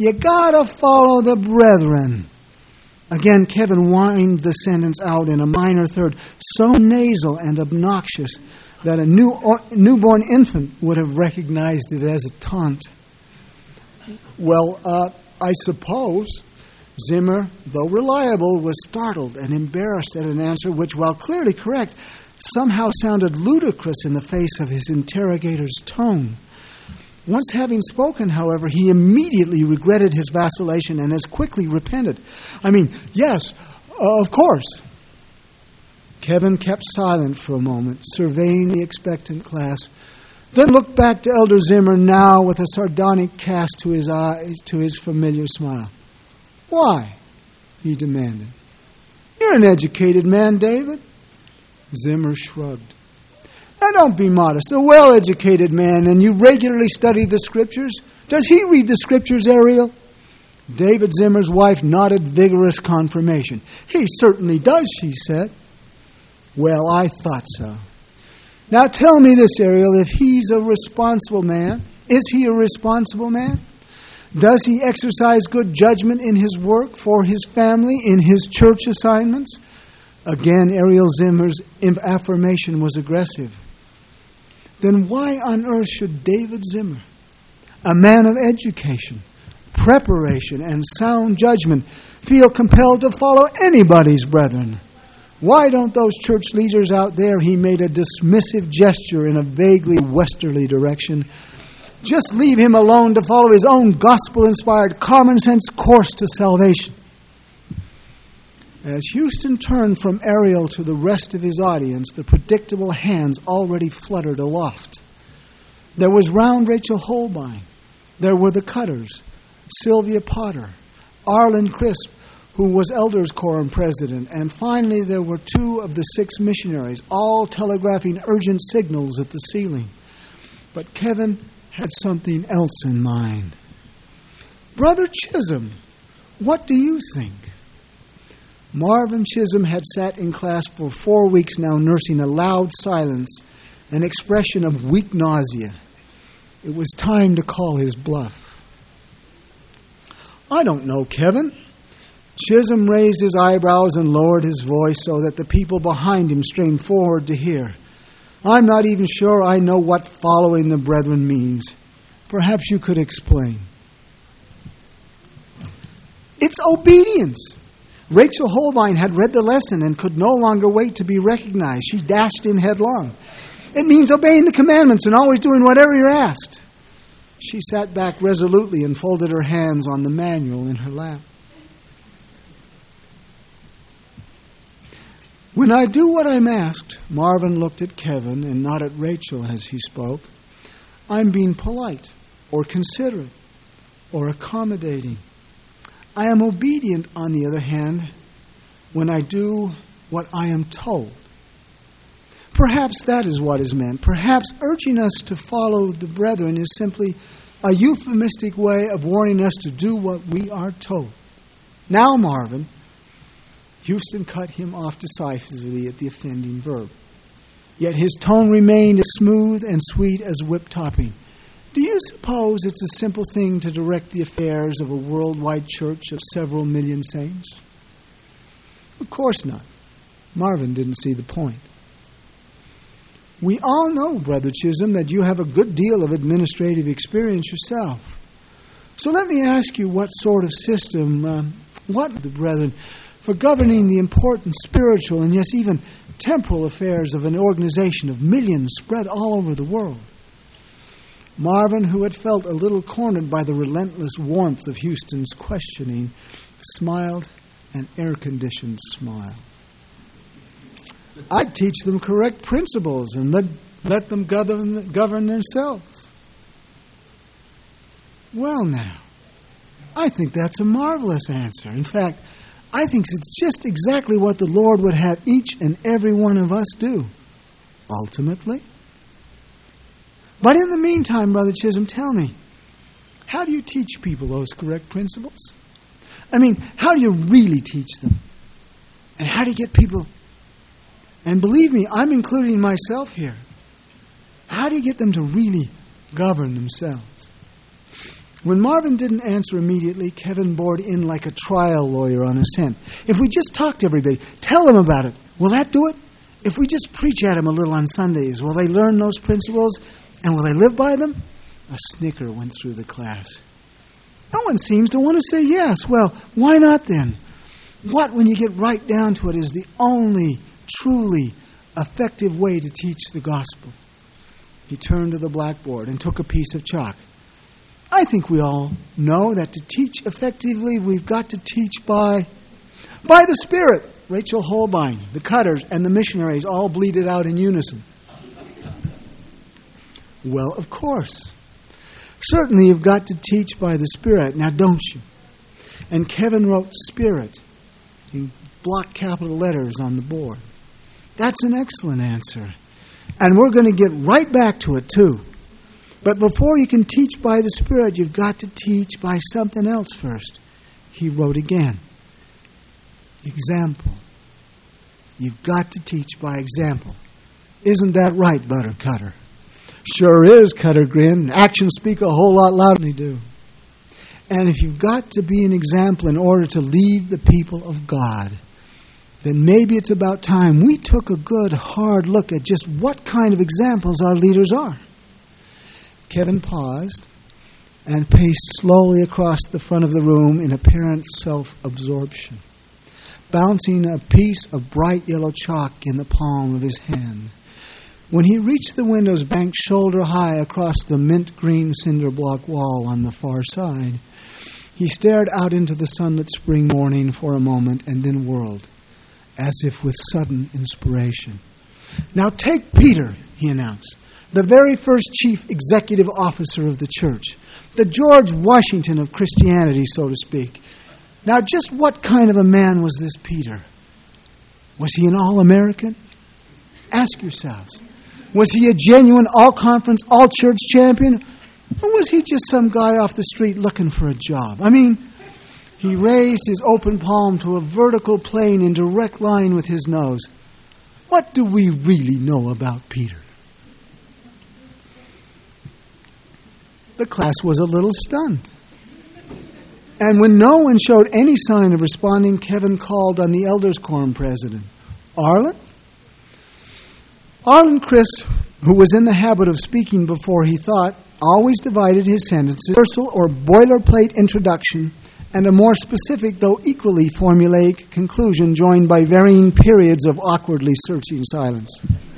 You gotta follow the brethren. Again, Kevin whined the sentence out in a minor third, so nasal and obnoxious that a new or, newborn infant would have recognized it as a taunt. Well, uh, I suppose Zimmer, though reliable, was startled and embarrassed at an answer which, while clearly correct, somehow sounded ludicrous in the face of his interrogator's tone. Once having spoken, however, he immediately regretted his vacillation and as quickly repented. I mean, yes, uh, of course. Kevin kept silent for a moment, surveying the expectant class, then looked back to Elder Zimmer now with a sardonic cast to his eyes, to his familiar smile. Why? He demanded. You're an educated man, David. Zimmer shrugged. Now, don't be modest. A well-educated man, and you regularly study the Scriptures. Does he read the Scriptures, Ariel? David Zimmer's wife nodded vigorous confirmation. He certainly does, she said. Well, I thought so. Now tell me this, Ariel, if he's a responsible man, is he a responsible man? Does he exercise good judgment in his work, for his family, in his church assignments? Again, Ariel Zimmer's affirmation was aggressive. Then why on earth should David Zimmer, a man of education, preparation, and sound judgment, feel compelled to follow anybody's brethren? Why don't those church leaders out there, he made a dismissive gesture in a vaguely westerly direction, just leave him alone to follow his own gospel-inspired, common-sense course to salvation? As Houston turned from Ariel to the rest of his audience, the predictable hands already fluttered aloft. There was round Rachel Holbein. There were the Cutters, Sylvia Potter, Arlen Crisp, who was Elders Quorum president, and finally there were two of the six missionaries, all telegraphing urgent signals at the ceiling. But Kevin had something else in mind. Brother Chisholm, what do you think? Marvin Chisholm had sat in class for four weeks now, nursing a loud silence, an expression of weak nausea. It was time to call his bluff. I don't know, Kevin. Chisholm raised his eyebrows and lowered his voice so that the people behind him strained forward to hear. I'm not even sure I know what following the brethren means. Perhaps you could explain. It's obedience. Rachel Holbein had read the lesson and could no longer wait to be recognized. She dashed in headlong. It means obeying the commandments and always doing whatever you're asked. She sat back resolutely and folded her hands on the manual in her lap. When I do what I'm asked, Marvin looked at Kevin and not at Rachel as he spoke, I'm being polite or considerate or accommodating. I am obedient, on the other hand, when I do what I am told. Perhaps that is what is meant. Perhaps urging us to follow the brethren is simply a euphemistic way of warning us to do what we are told. Now, Marvin, Houston cut him off decisively at the offending verb. Yet his tone remained as smooth and sweet as whip topping. Do you suppose it's a simple thing to direct the affairs of a worldwide church of several million saints? Of course not. Marvin didn't see the point. We all know, Brother Chisholm, that you have a good deal of administrative experience yourself. So let me ask you what sort of system, um, what the brethren, for governing the important spiritual and yes, even temporal affairs of an organization of millions spread all over the world. Marvin, who had felt a little cornered by the relentless warmth of Houston's questioning, smiled an air-conditioned smile. I'd teach them correct principles and let, let them govern, govern themselves. Well, now, I think that's a marvelous answer. In fact, I think it's just exactly what the Lord would have each and every one of us do, ultimately. But in the meantime, Brother Chisholm, tell me, how do you teach people those correct principles? I mean, how do you really teach them? And how do you get people, and believe me, I'm including myself here, how do you get them to really govern themselves? When Marvin didn't answer immediately, Kevin bored in like a trial lawyer on a scent. If we just talk to everybody, tell them about it, will that do it? If we just preach at them a little on Sundays, will they learn those principles and will they live by them? A snicker went through the class. No one seems to want to say yes. Well, why not then? What, when you get right down to it, is the only truly effective way to teach the gospel? He turned to the blackboard and took a piece of chalk. I think we all know that to teach effectively, we've got to teach by, by the Spirit. Rachel Holbein, the Cutters, and the missionaries all bleated out in unison. Well, of course. Certainly you've got to teach by the Spirit, now don't you? And Kevin wrote Spirit in block capital letters on the board. That's an excellent answer. And we're going to get right back to it, too. But before you can teach by the Spirit, you've got to teach by something else first. He wrote again. Example. You've got to teach by example. Isn't that right, Buttercutter? Sure is, Cutter grinned. Actions speak a whole lot louder than they do. And if you've got to be an example in order to lead the people of God, then maybe it's about time we took a good, hard look at just what kind of examples our leaders are. Kevin paused and paced slowly across the front of the room in apparent self-absorption, bouncing a piece of bright yellow chalk in the palm of his hand. When he reached the windows banked shoulder high across the mint-green cinder block wall on the far side, he stared out into the sunlit spring morning for a moment and then whirled, as if with sudden inspiration. Now take Peter, he announced, the very first chief executive officer of the church, the George Washington of Christianity, so to speak. Now, just what kind of a man was this Peter? Was he an all-American? Ask yourselves. Was he a genuine all-conference, all-church champion? Or was he just some guy off the street looking for a job? I mean, he raised his open palm to a vertical plane in direct line with his nose. What do we really know about Peter? The class was a little stunned. And when no one showed any sign of responding, Kevin called on the Elders Quorum president. Arlen? Arlen Chris, who was in the habit of speaking before he thought, always divided his sentences, universal or boilerplate introduction, and a more specific, though equally formulaic, conclusion joined by varying periods of awkwardly searching silence.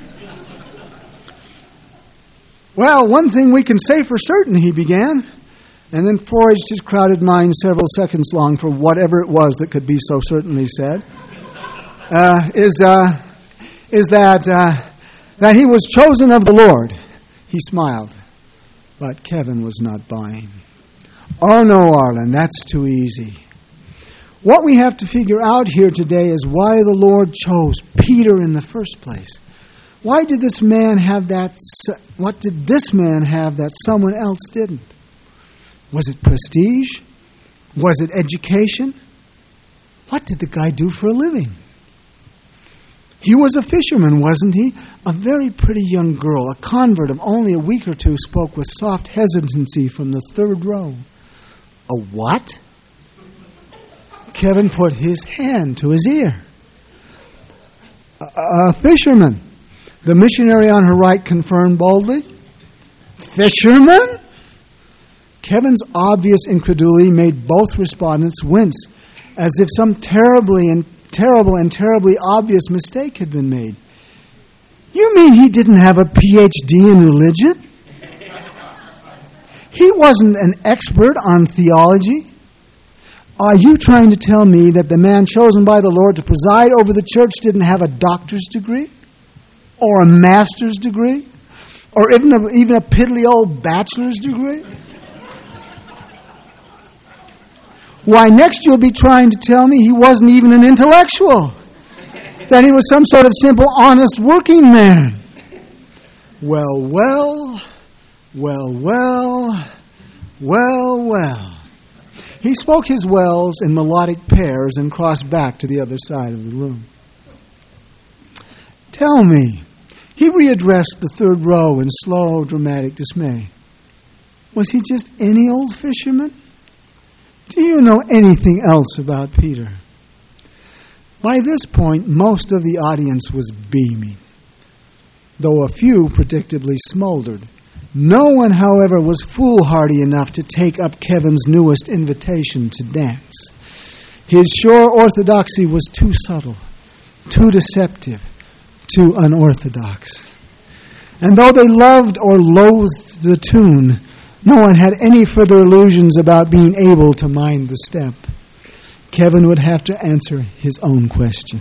Well, one thing we can say for certain, he began, and then foraged his crowded mind several seconds long for whatever it was that could be so certainly said, uh, is uh, is that uh, that he was chosen of the Lord. He smiled, but Kevin was not buying. Oh no, Arlen, that's too easy. What we have to figure out here today is why the Lord chose Peter in the first place. Why did this man have that? What did this man have that someone else didn't? Was it prestige? Was it education? What did the guy do for a living? He was a fisherman, wasn't he? A very pretty young girl, a convert of only a week or two, spoke with soft hesitancy from the third row. A what? Kevin put his hand to his ear. A, a fisherman. The missionary on her right confirmed boldly. Fisherman? Kevin's obvious incredulity made both respondents wince, as if some terribly and terrible and terribly obvious mistake had been made. You mean he didn't have a P H D in religion? He wasn't an expert on theology? Are you trying to tell me that the man chosen by the Lord to preside over the church didn't have a doctor's degree? Or a master's degree? Or even a, even a piddly old bachelor's degree? Why, next you'll be trying to tell me he wasn't even an intellectual. That he was some sort of simple, honest working man. Well, well, well, well, well, well. He spoke his wells in melodic pairs and crossed back to the other side of the room. Tell me, he readdressed the third row in slow, dramatic dismay. Was he just any old fisherman? Do you know anything else about Peter? By this point, most of the audience was beaming, though a few predictably smoldered. No one, however, was foolhardy enough to take up Kevin's newest invitation to dance. His sure orthodoxy was too subtle, too deceptive, too unorthodox. And though they loved or loathed the tune, no one had any further illusions about being able to mind the step. Kevin would have to answer his own question.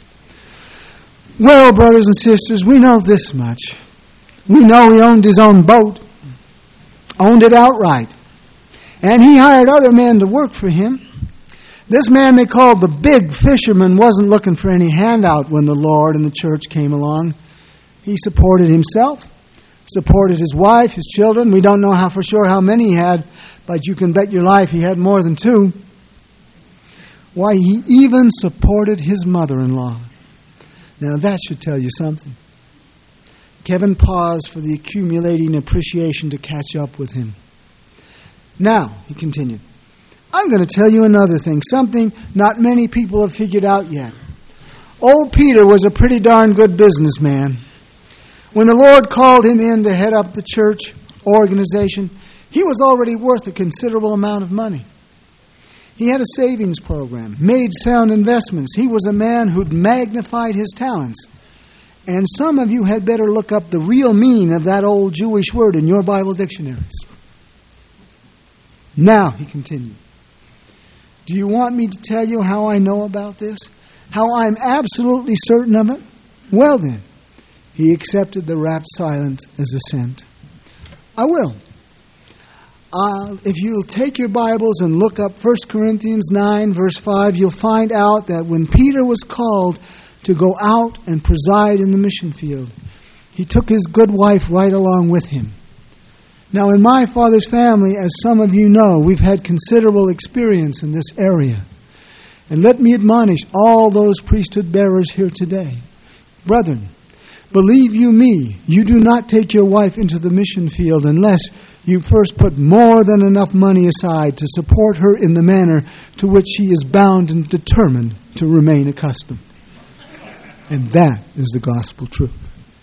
Well, brothers and sisters, we know this much. We know he owned his own boat, owned it outright, and he hired other men to work for him. This man they called the big fisherman wasn't looking for any handout when the Lord and the church came along. He supported himself, supported his wife, his children. We don't know how for sure how many he had, but you can bet your life he had more than two. Why, he even supported his mother-in-law. Now that should tell you something. Kevin paused for the accumulating appreciation to catch up with him. Now, he continued, I'm going to tell you another thing, something not many people have figured out yet. Old Peter was a pretty darn good businessman. When the Lord called him in to head up the church organization, he was already worth a considerable amount of money. He had a savings program, made sound investments. He was a man who'd magnified his talents. And some of you had better look up the real meaning of that old Jewish word in your Bible dictionaries. Now, he continued, do you want me to tell you how I know about this? How I'm absolutely certain of it? Well then, he accepted the rapt silence as assent. I will. Uh, if you'll take your Bibles and look up First Corinthians nine, verse five, you'll find out that when Peter was called to go out and preside in the mission field, he took his good wife right along with him. Now, in my father's family, as some of you know, we've had considerable experience in this area. And let me admonish all those priesthood bearers here today. Brethren, believe you me, you do not take your wife into the mission field unless you first put more than enough money aside to support her in the manner to which she is bound and determined to remain accustomed. And that is the gospel truth.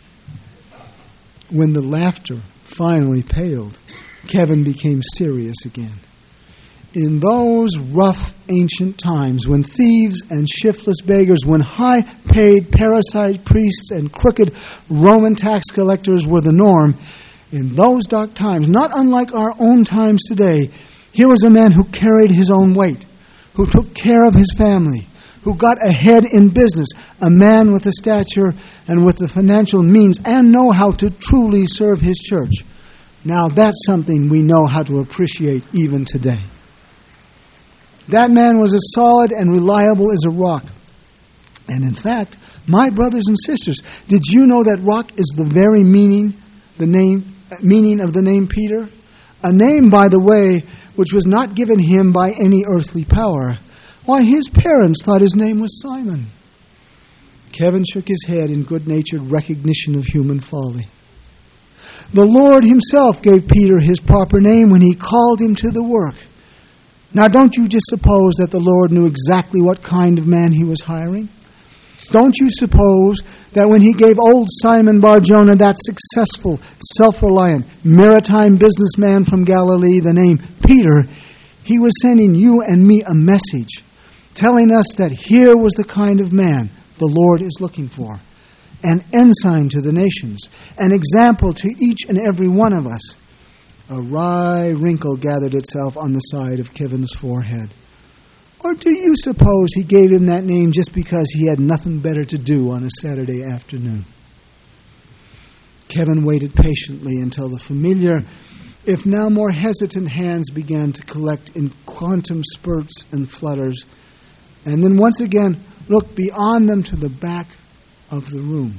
When the laughter finally paled, Kevin became serious again. In those rough ancient times when thieves and shiftless beggars, when high-paid parasite priests and crooked Roman tax collectors were the norm, in those dark times, not unlike our own times today, here was a man who carried his own weight, who took care of his family, who got ahead in business, a man with the stature and with the financial means and know how to truly serve his church. Now that's something we know how to appreciate even today. That man was as solid and reliable as a rock. And in fact, my brothers and sisters, did you know that rock is the very meaning, the name, meaning of the name Peter? A name, by the way, which was not given him by any earthly power. Why, his parents thought his name was Simon. Kevin shook his head in good-natured recognition of human folly. The Lord himself gave Peter his proper name when he called him to the work. Now, don't you just suppose that the Lord knew exactly what kind of man he was hiring? Don't you suppose that when he gave old Simon Bar-Jonah, that successful, self-reliant, maritime businessman from Galilee, the name Peter, he was sending you and me a message, telling us that here was the kind of man the Lord is looking for, an ensign to the nations, an example to each and every one of us. A wry wrinkle gathered itself on the side of Kevin's forehead. Or do you suppose he gave him that name just because he had nothing better to do on a Saturday afternoon? Kevin waited patiently until the familiar, if now more hesitant hands began to collect in quantum spurts and flutters, and then once again looked beyond them to the back of the room.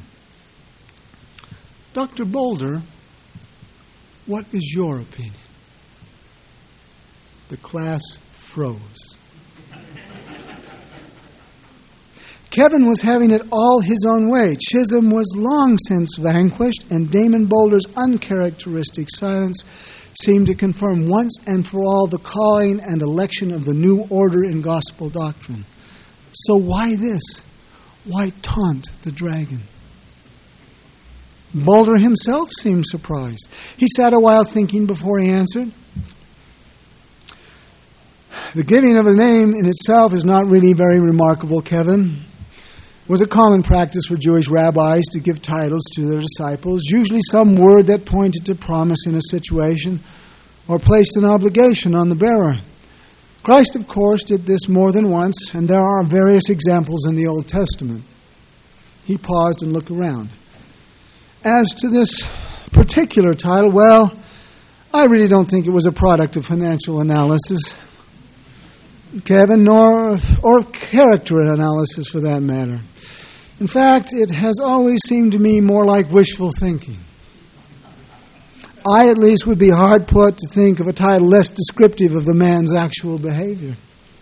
Doctor Boulder, what is your opinion? The class froze. Kevin was having it all his own way. Chisholm was long since vanquished, and Damon Boulder's uncharacteristic silence seemed to confirm once and for all the calling and election of the new order in gospel doctrine. So why this? Why taunt the dragon? Boulder himself seemed surprised. He sat a while thinking before he answered. The giving of a name in itself is not really very remarkable, Kevin. It was a common practice for Jewish rabbis to give titles to their disciples, usually some word that pointed to promise in a situation or placed an obligation on the bearer. Christ, of course, did this more than once, and there are various examples in the Old Testament. He paused and looked around. As to this particular title, well, I really don't think it was a product of financial analysis, Kevin, nor or character analysis for that matter. In fact, it has always seemed to me more like wishful thinking. I, at least, would be hard put to think of a title less descriptive of the man's actual behavior.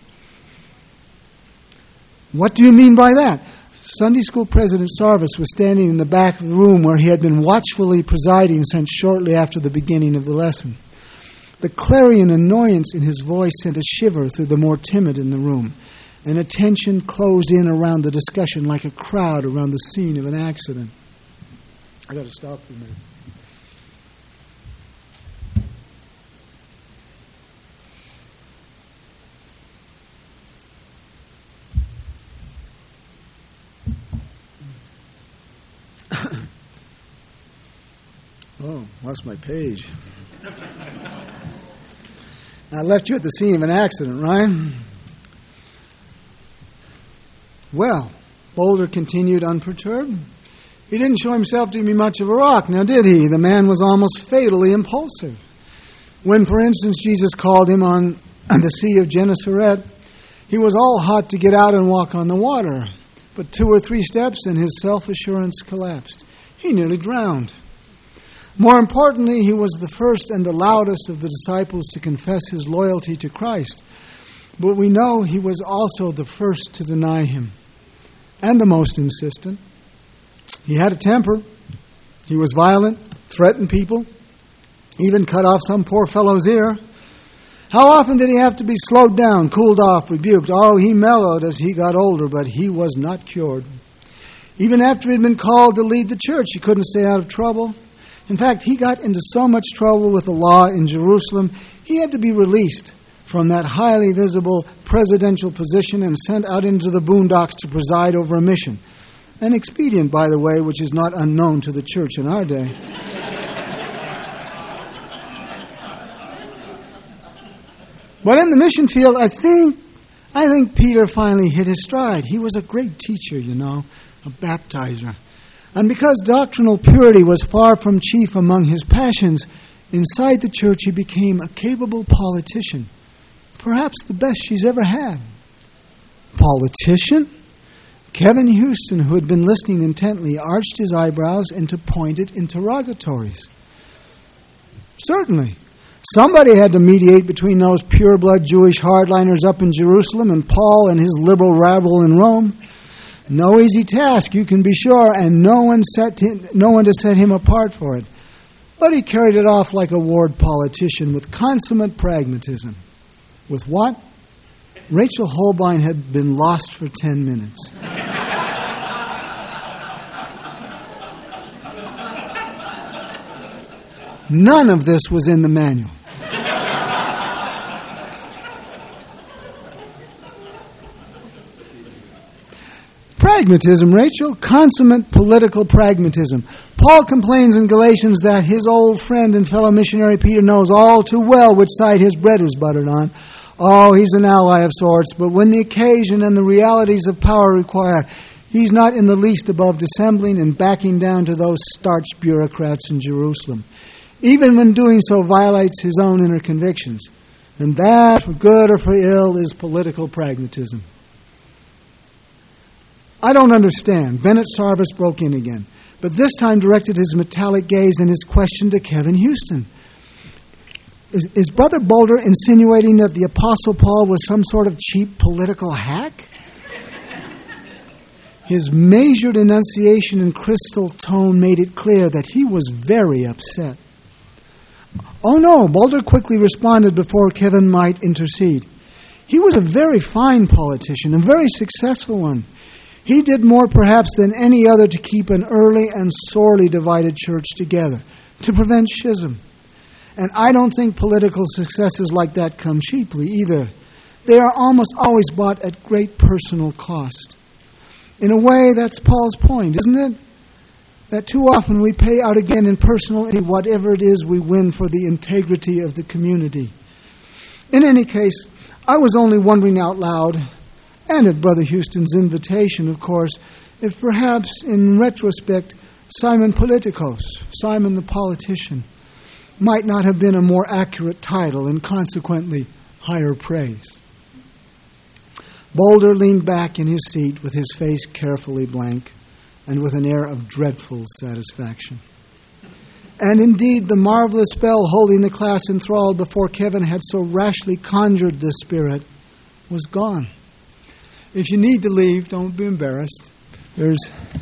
What do you mean by that? Sunday school President Sarvis was standing in the back of the room where he had been watchfully presiding since shortly after the beginning of the lesson. The clarion annoyance in his voice sent a shiver through the more timid in the room, and attention closed in around the discussion like a crowd around the scene of an accident. I got to stop for a minute. Oh, lost my page. I left you at the scene of an accident, Ryan. Well, Boulder continued unperturbed. He didn't show himself to be much of a rock, now did he? The man was almost fatally impulsive. When, for instance, Jesus called him on, on the Sea of Gennesaret, he was all hot to get out and walk on the water. But two or three steps and his self-assurance collapsed. He nearly drowned. More importantly, he was the first and the loudest of the disciples to confess his loyalty to Christ. But we know he was also the first to deny him, and the most insistent. He had a temper. He was violent, threatened people, even cut off some poor fellow's ear. How often did he have to be slowed down, cooled off, rebuked? Oh, he mellowed as he got older, but he was not cured. Even after he had been called to lead the church, he couldn't stay out of trouble. In fact, he got into so much trouble with the law in Jerusalem, he had to be released from that highly visible presidential position and sent out into the boondocks to preside over a mission. An expedient, by the way, which is not unknown to the church in our day. But in the mission field, I think, I think Peter finally hit his stride. He was a great teacher, you know, a baptizer. And because doctrinal purity was far from chief among his passions, inside the church he became a capable politician, perhaps the best she's ever had. Politician? Kevin Houston, who had been listening intently, arched his eyebrows into pointed interrogatories. Certainly. Somebody had to mediate between those pure-blood Jewish hardliners up in Jerusalem and Paul and his liberal rabble in Rome. No easy task, you can be sure, and no one set him, no one to set him apart for it. But he carried it off like a ward politician with consummate pragmatism. With what? Rachel Holbein had been lost for ten minutes. None of this was in the manual. Pragmatism, Rachel, consummate political pragmatism. Paul complains in Galatians that his old friend and fellow missionary Peter knows all too well which side his bread is buttered on. Oh, he's an ally of sorts, but when the occasion and the realities of power require, he's not in the least above dissembling and backing down to those starched bureaucrats in Jerusalem, even when doing so violates his own inner convictions. And that, for good or for ill, is political pragmatism. I don't understand. Bennett Sarvis broke in again, but this time directed his metallic gaze and his question to Kevin Houston. Is, is Brother Boulder insinuating that the Apostle Paul was some sort of cheap political hack? His measured enunciation and crystal tone made it clear that he was very upset. Oh no, Boulder quickly responded before Kevin might intercede. He was a very fine politician, a very successful one. He did more perhaps than any other to keep an early and sorely divided church together, to prevent schism. And I don't think political successes like that come cheaply either. They are almost always bought at great personal cost. In a way, that's Paul's point, isn't it? That too often we pay out again in personal whatever it is we win for the integrity of the community. In any case, I was only wondering out loud, and at Brother Houston's invitation, of course, if perhaps in retrospect, Simon Politicos, Simon the politician, might not have been a more accurate title and consequently higher praise. Boulder leaned back in his seat with his face carefully blank and with an air of dreadful satisfaction. And indeed, the marvelous spell holding the class enthralled before Kevin had so rashly conjured the spirit was gone. If you need to leave, don't be embarrassed. There's,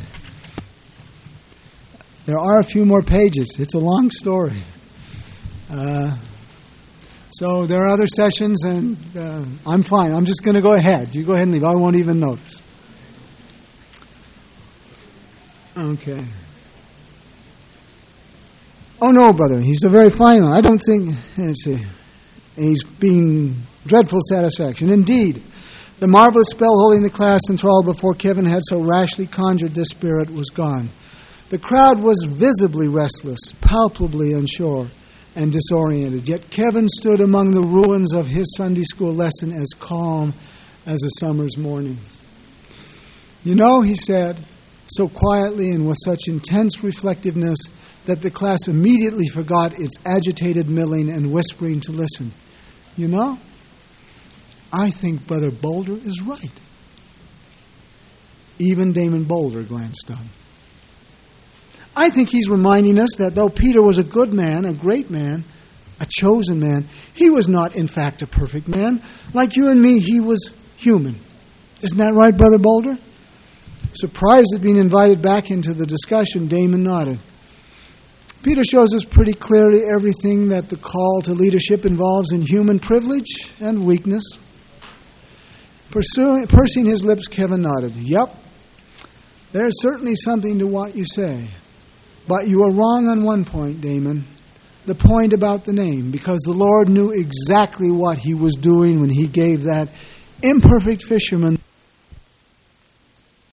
there are a few more pages. It's a long story. Uh, so there are other sessions, and uh, I'm fine. I'm just going to go ahead. You go ahead and leave. I won't even notice. Okay. Oh, no, brother. He's a very fine one. I don't think... Let's see. He's being dreadful satisfaction. Indeed, the marvelous spell holding the class enthralled before Kevin had so rashly conjured this spirit was gone. The crowd was visibly restless, palpably unsure, and disoriented. Yet Kevin stood among the ruins of his Sunday school lesson as calm as a summer's morning. You know, he said, so quietly and with such intense reflectiveness that the class immediately forgot its agitated milling and whispering to listen. You know, I think Brother Boulder is right. Even Damon Boulder glanced up. I think he's reminding us that though Peter was a good man, a great man, a chosen man, he was not, in fact, a perfect man. Like you and me, he was human. Isn't that right, Brother Boulder? Surprised at being invited back into the discussion, Damon nodded. Peter shows us pretty clearly everything that the call to leadership involves in human privilege and weakness. Pursuing, pursing his lips, Kevin nodded. Yep, there's certainly something to what you say. But you are wrong on one point, Damon. The point about the name, because the Lord knew exactly what he was doing when he gave that imperfect fisherman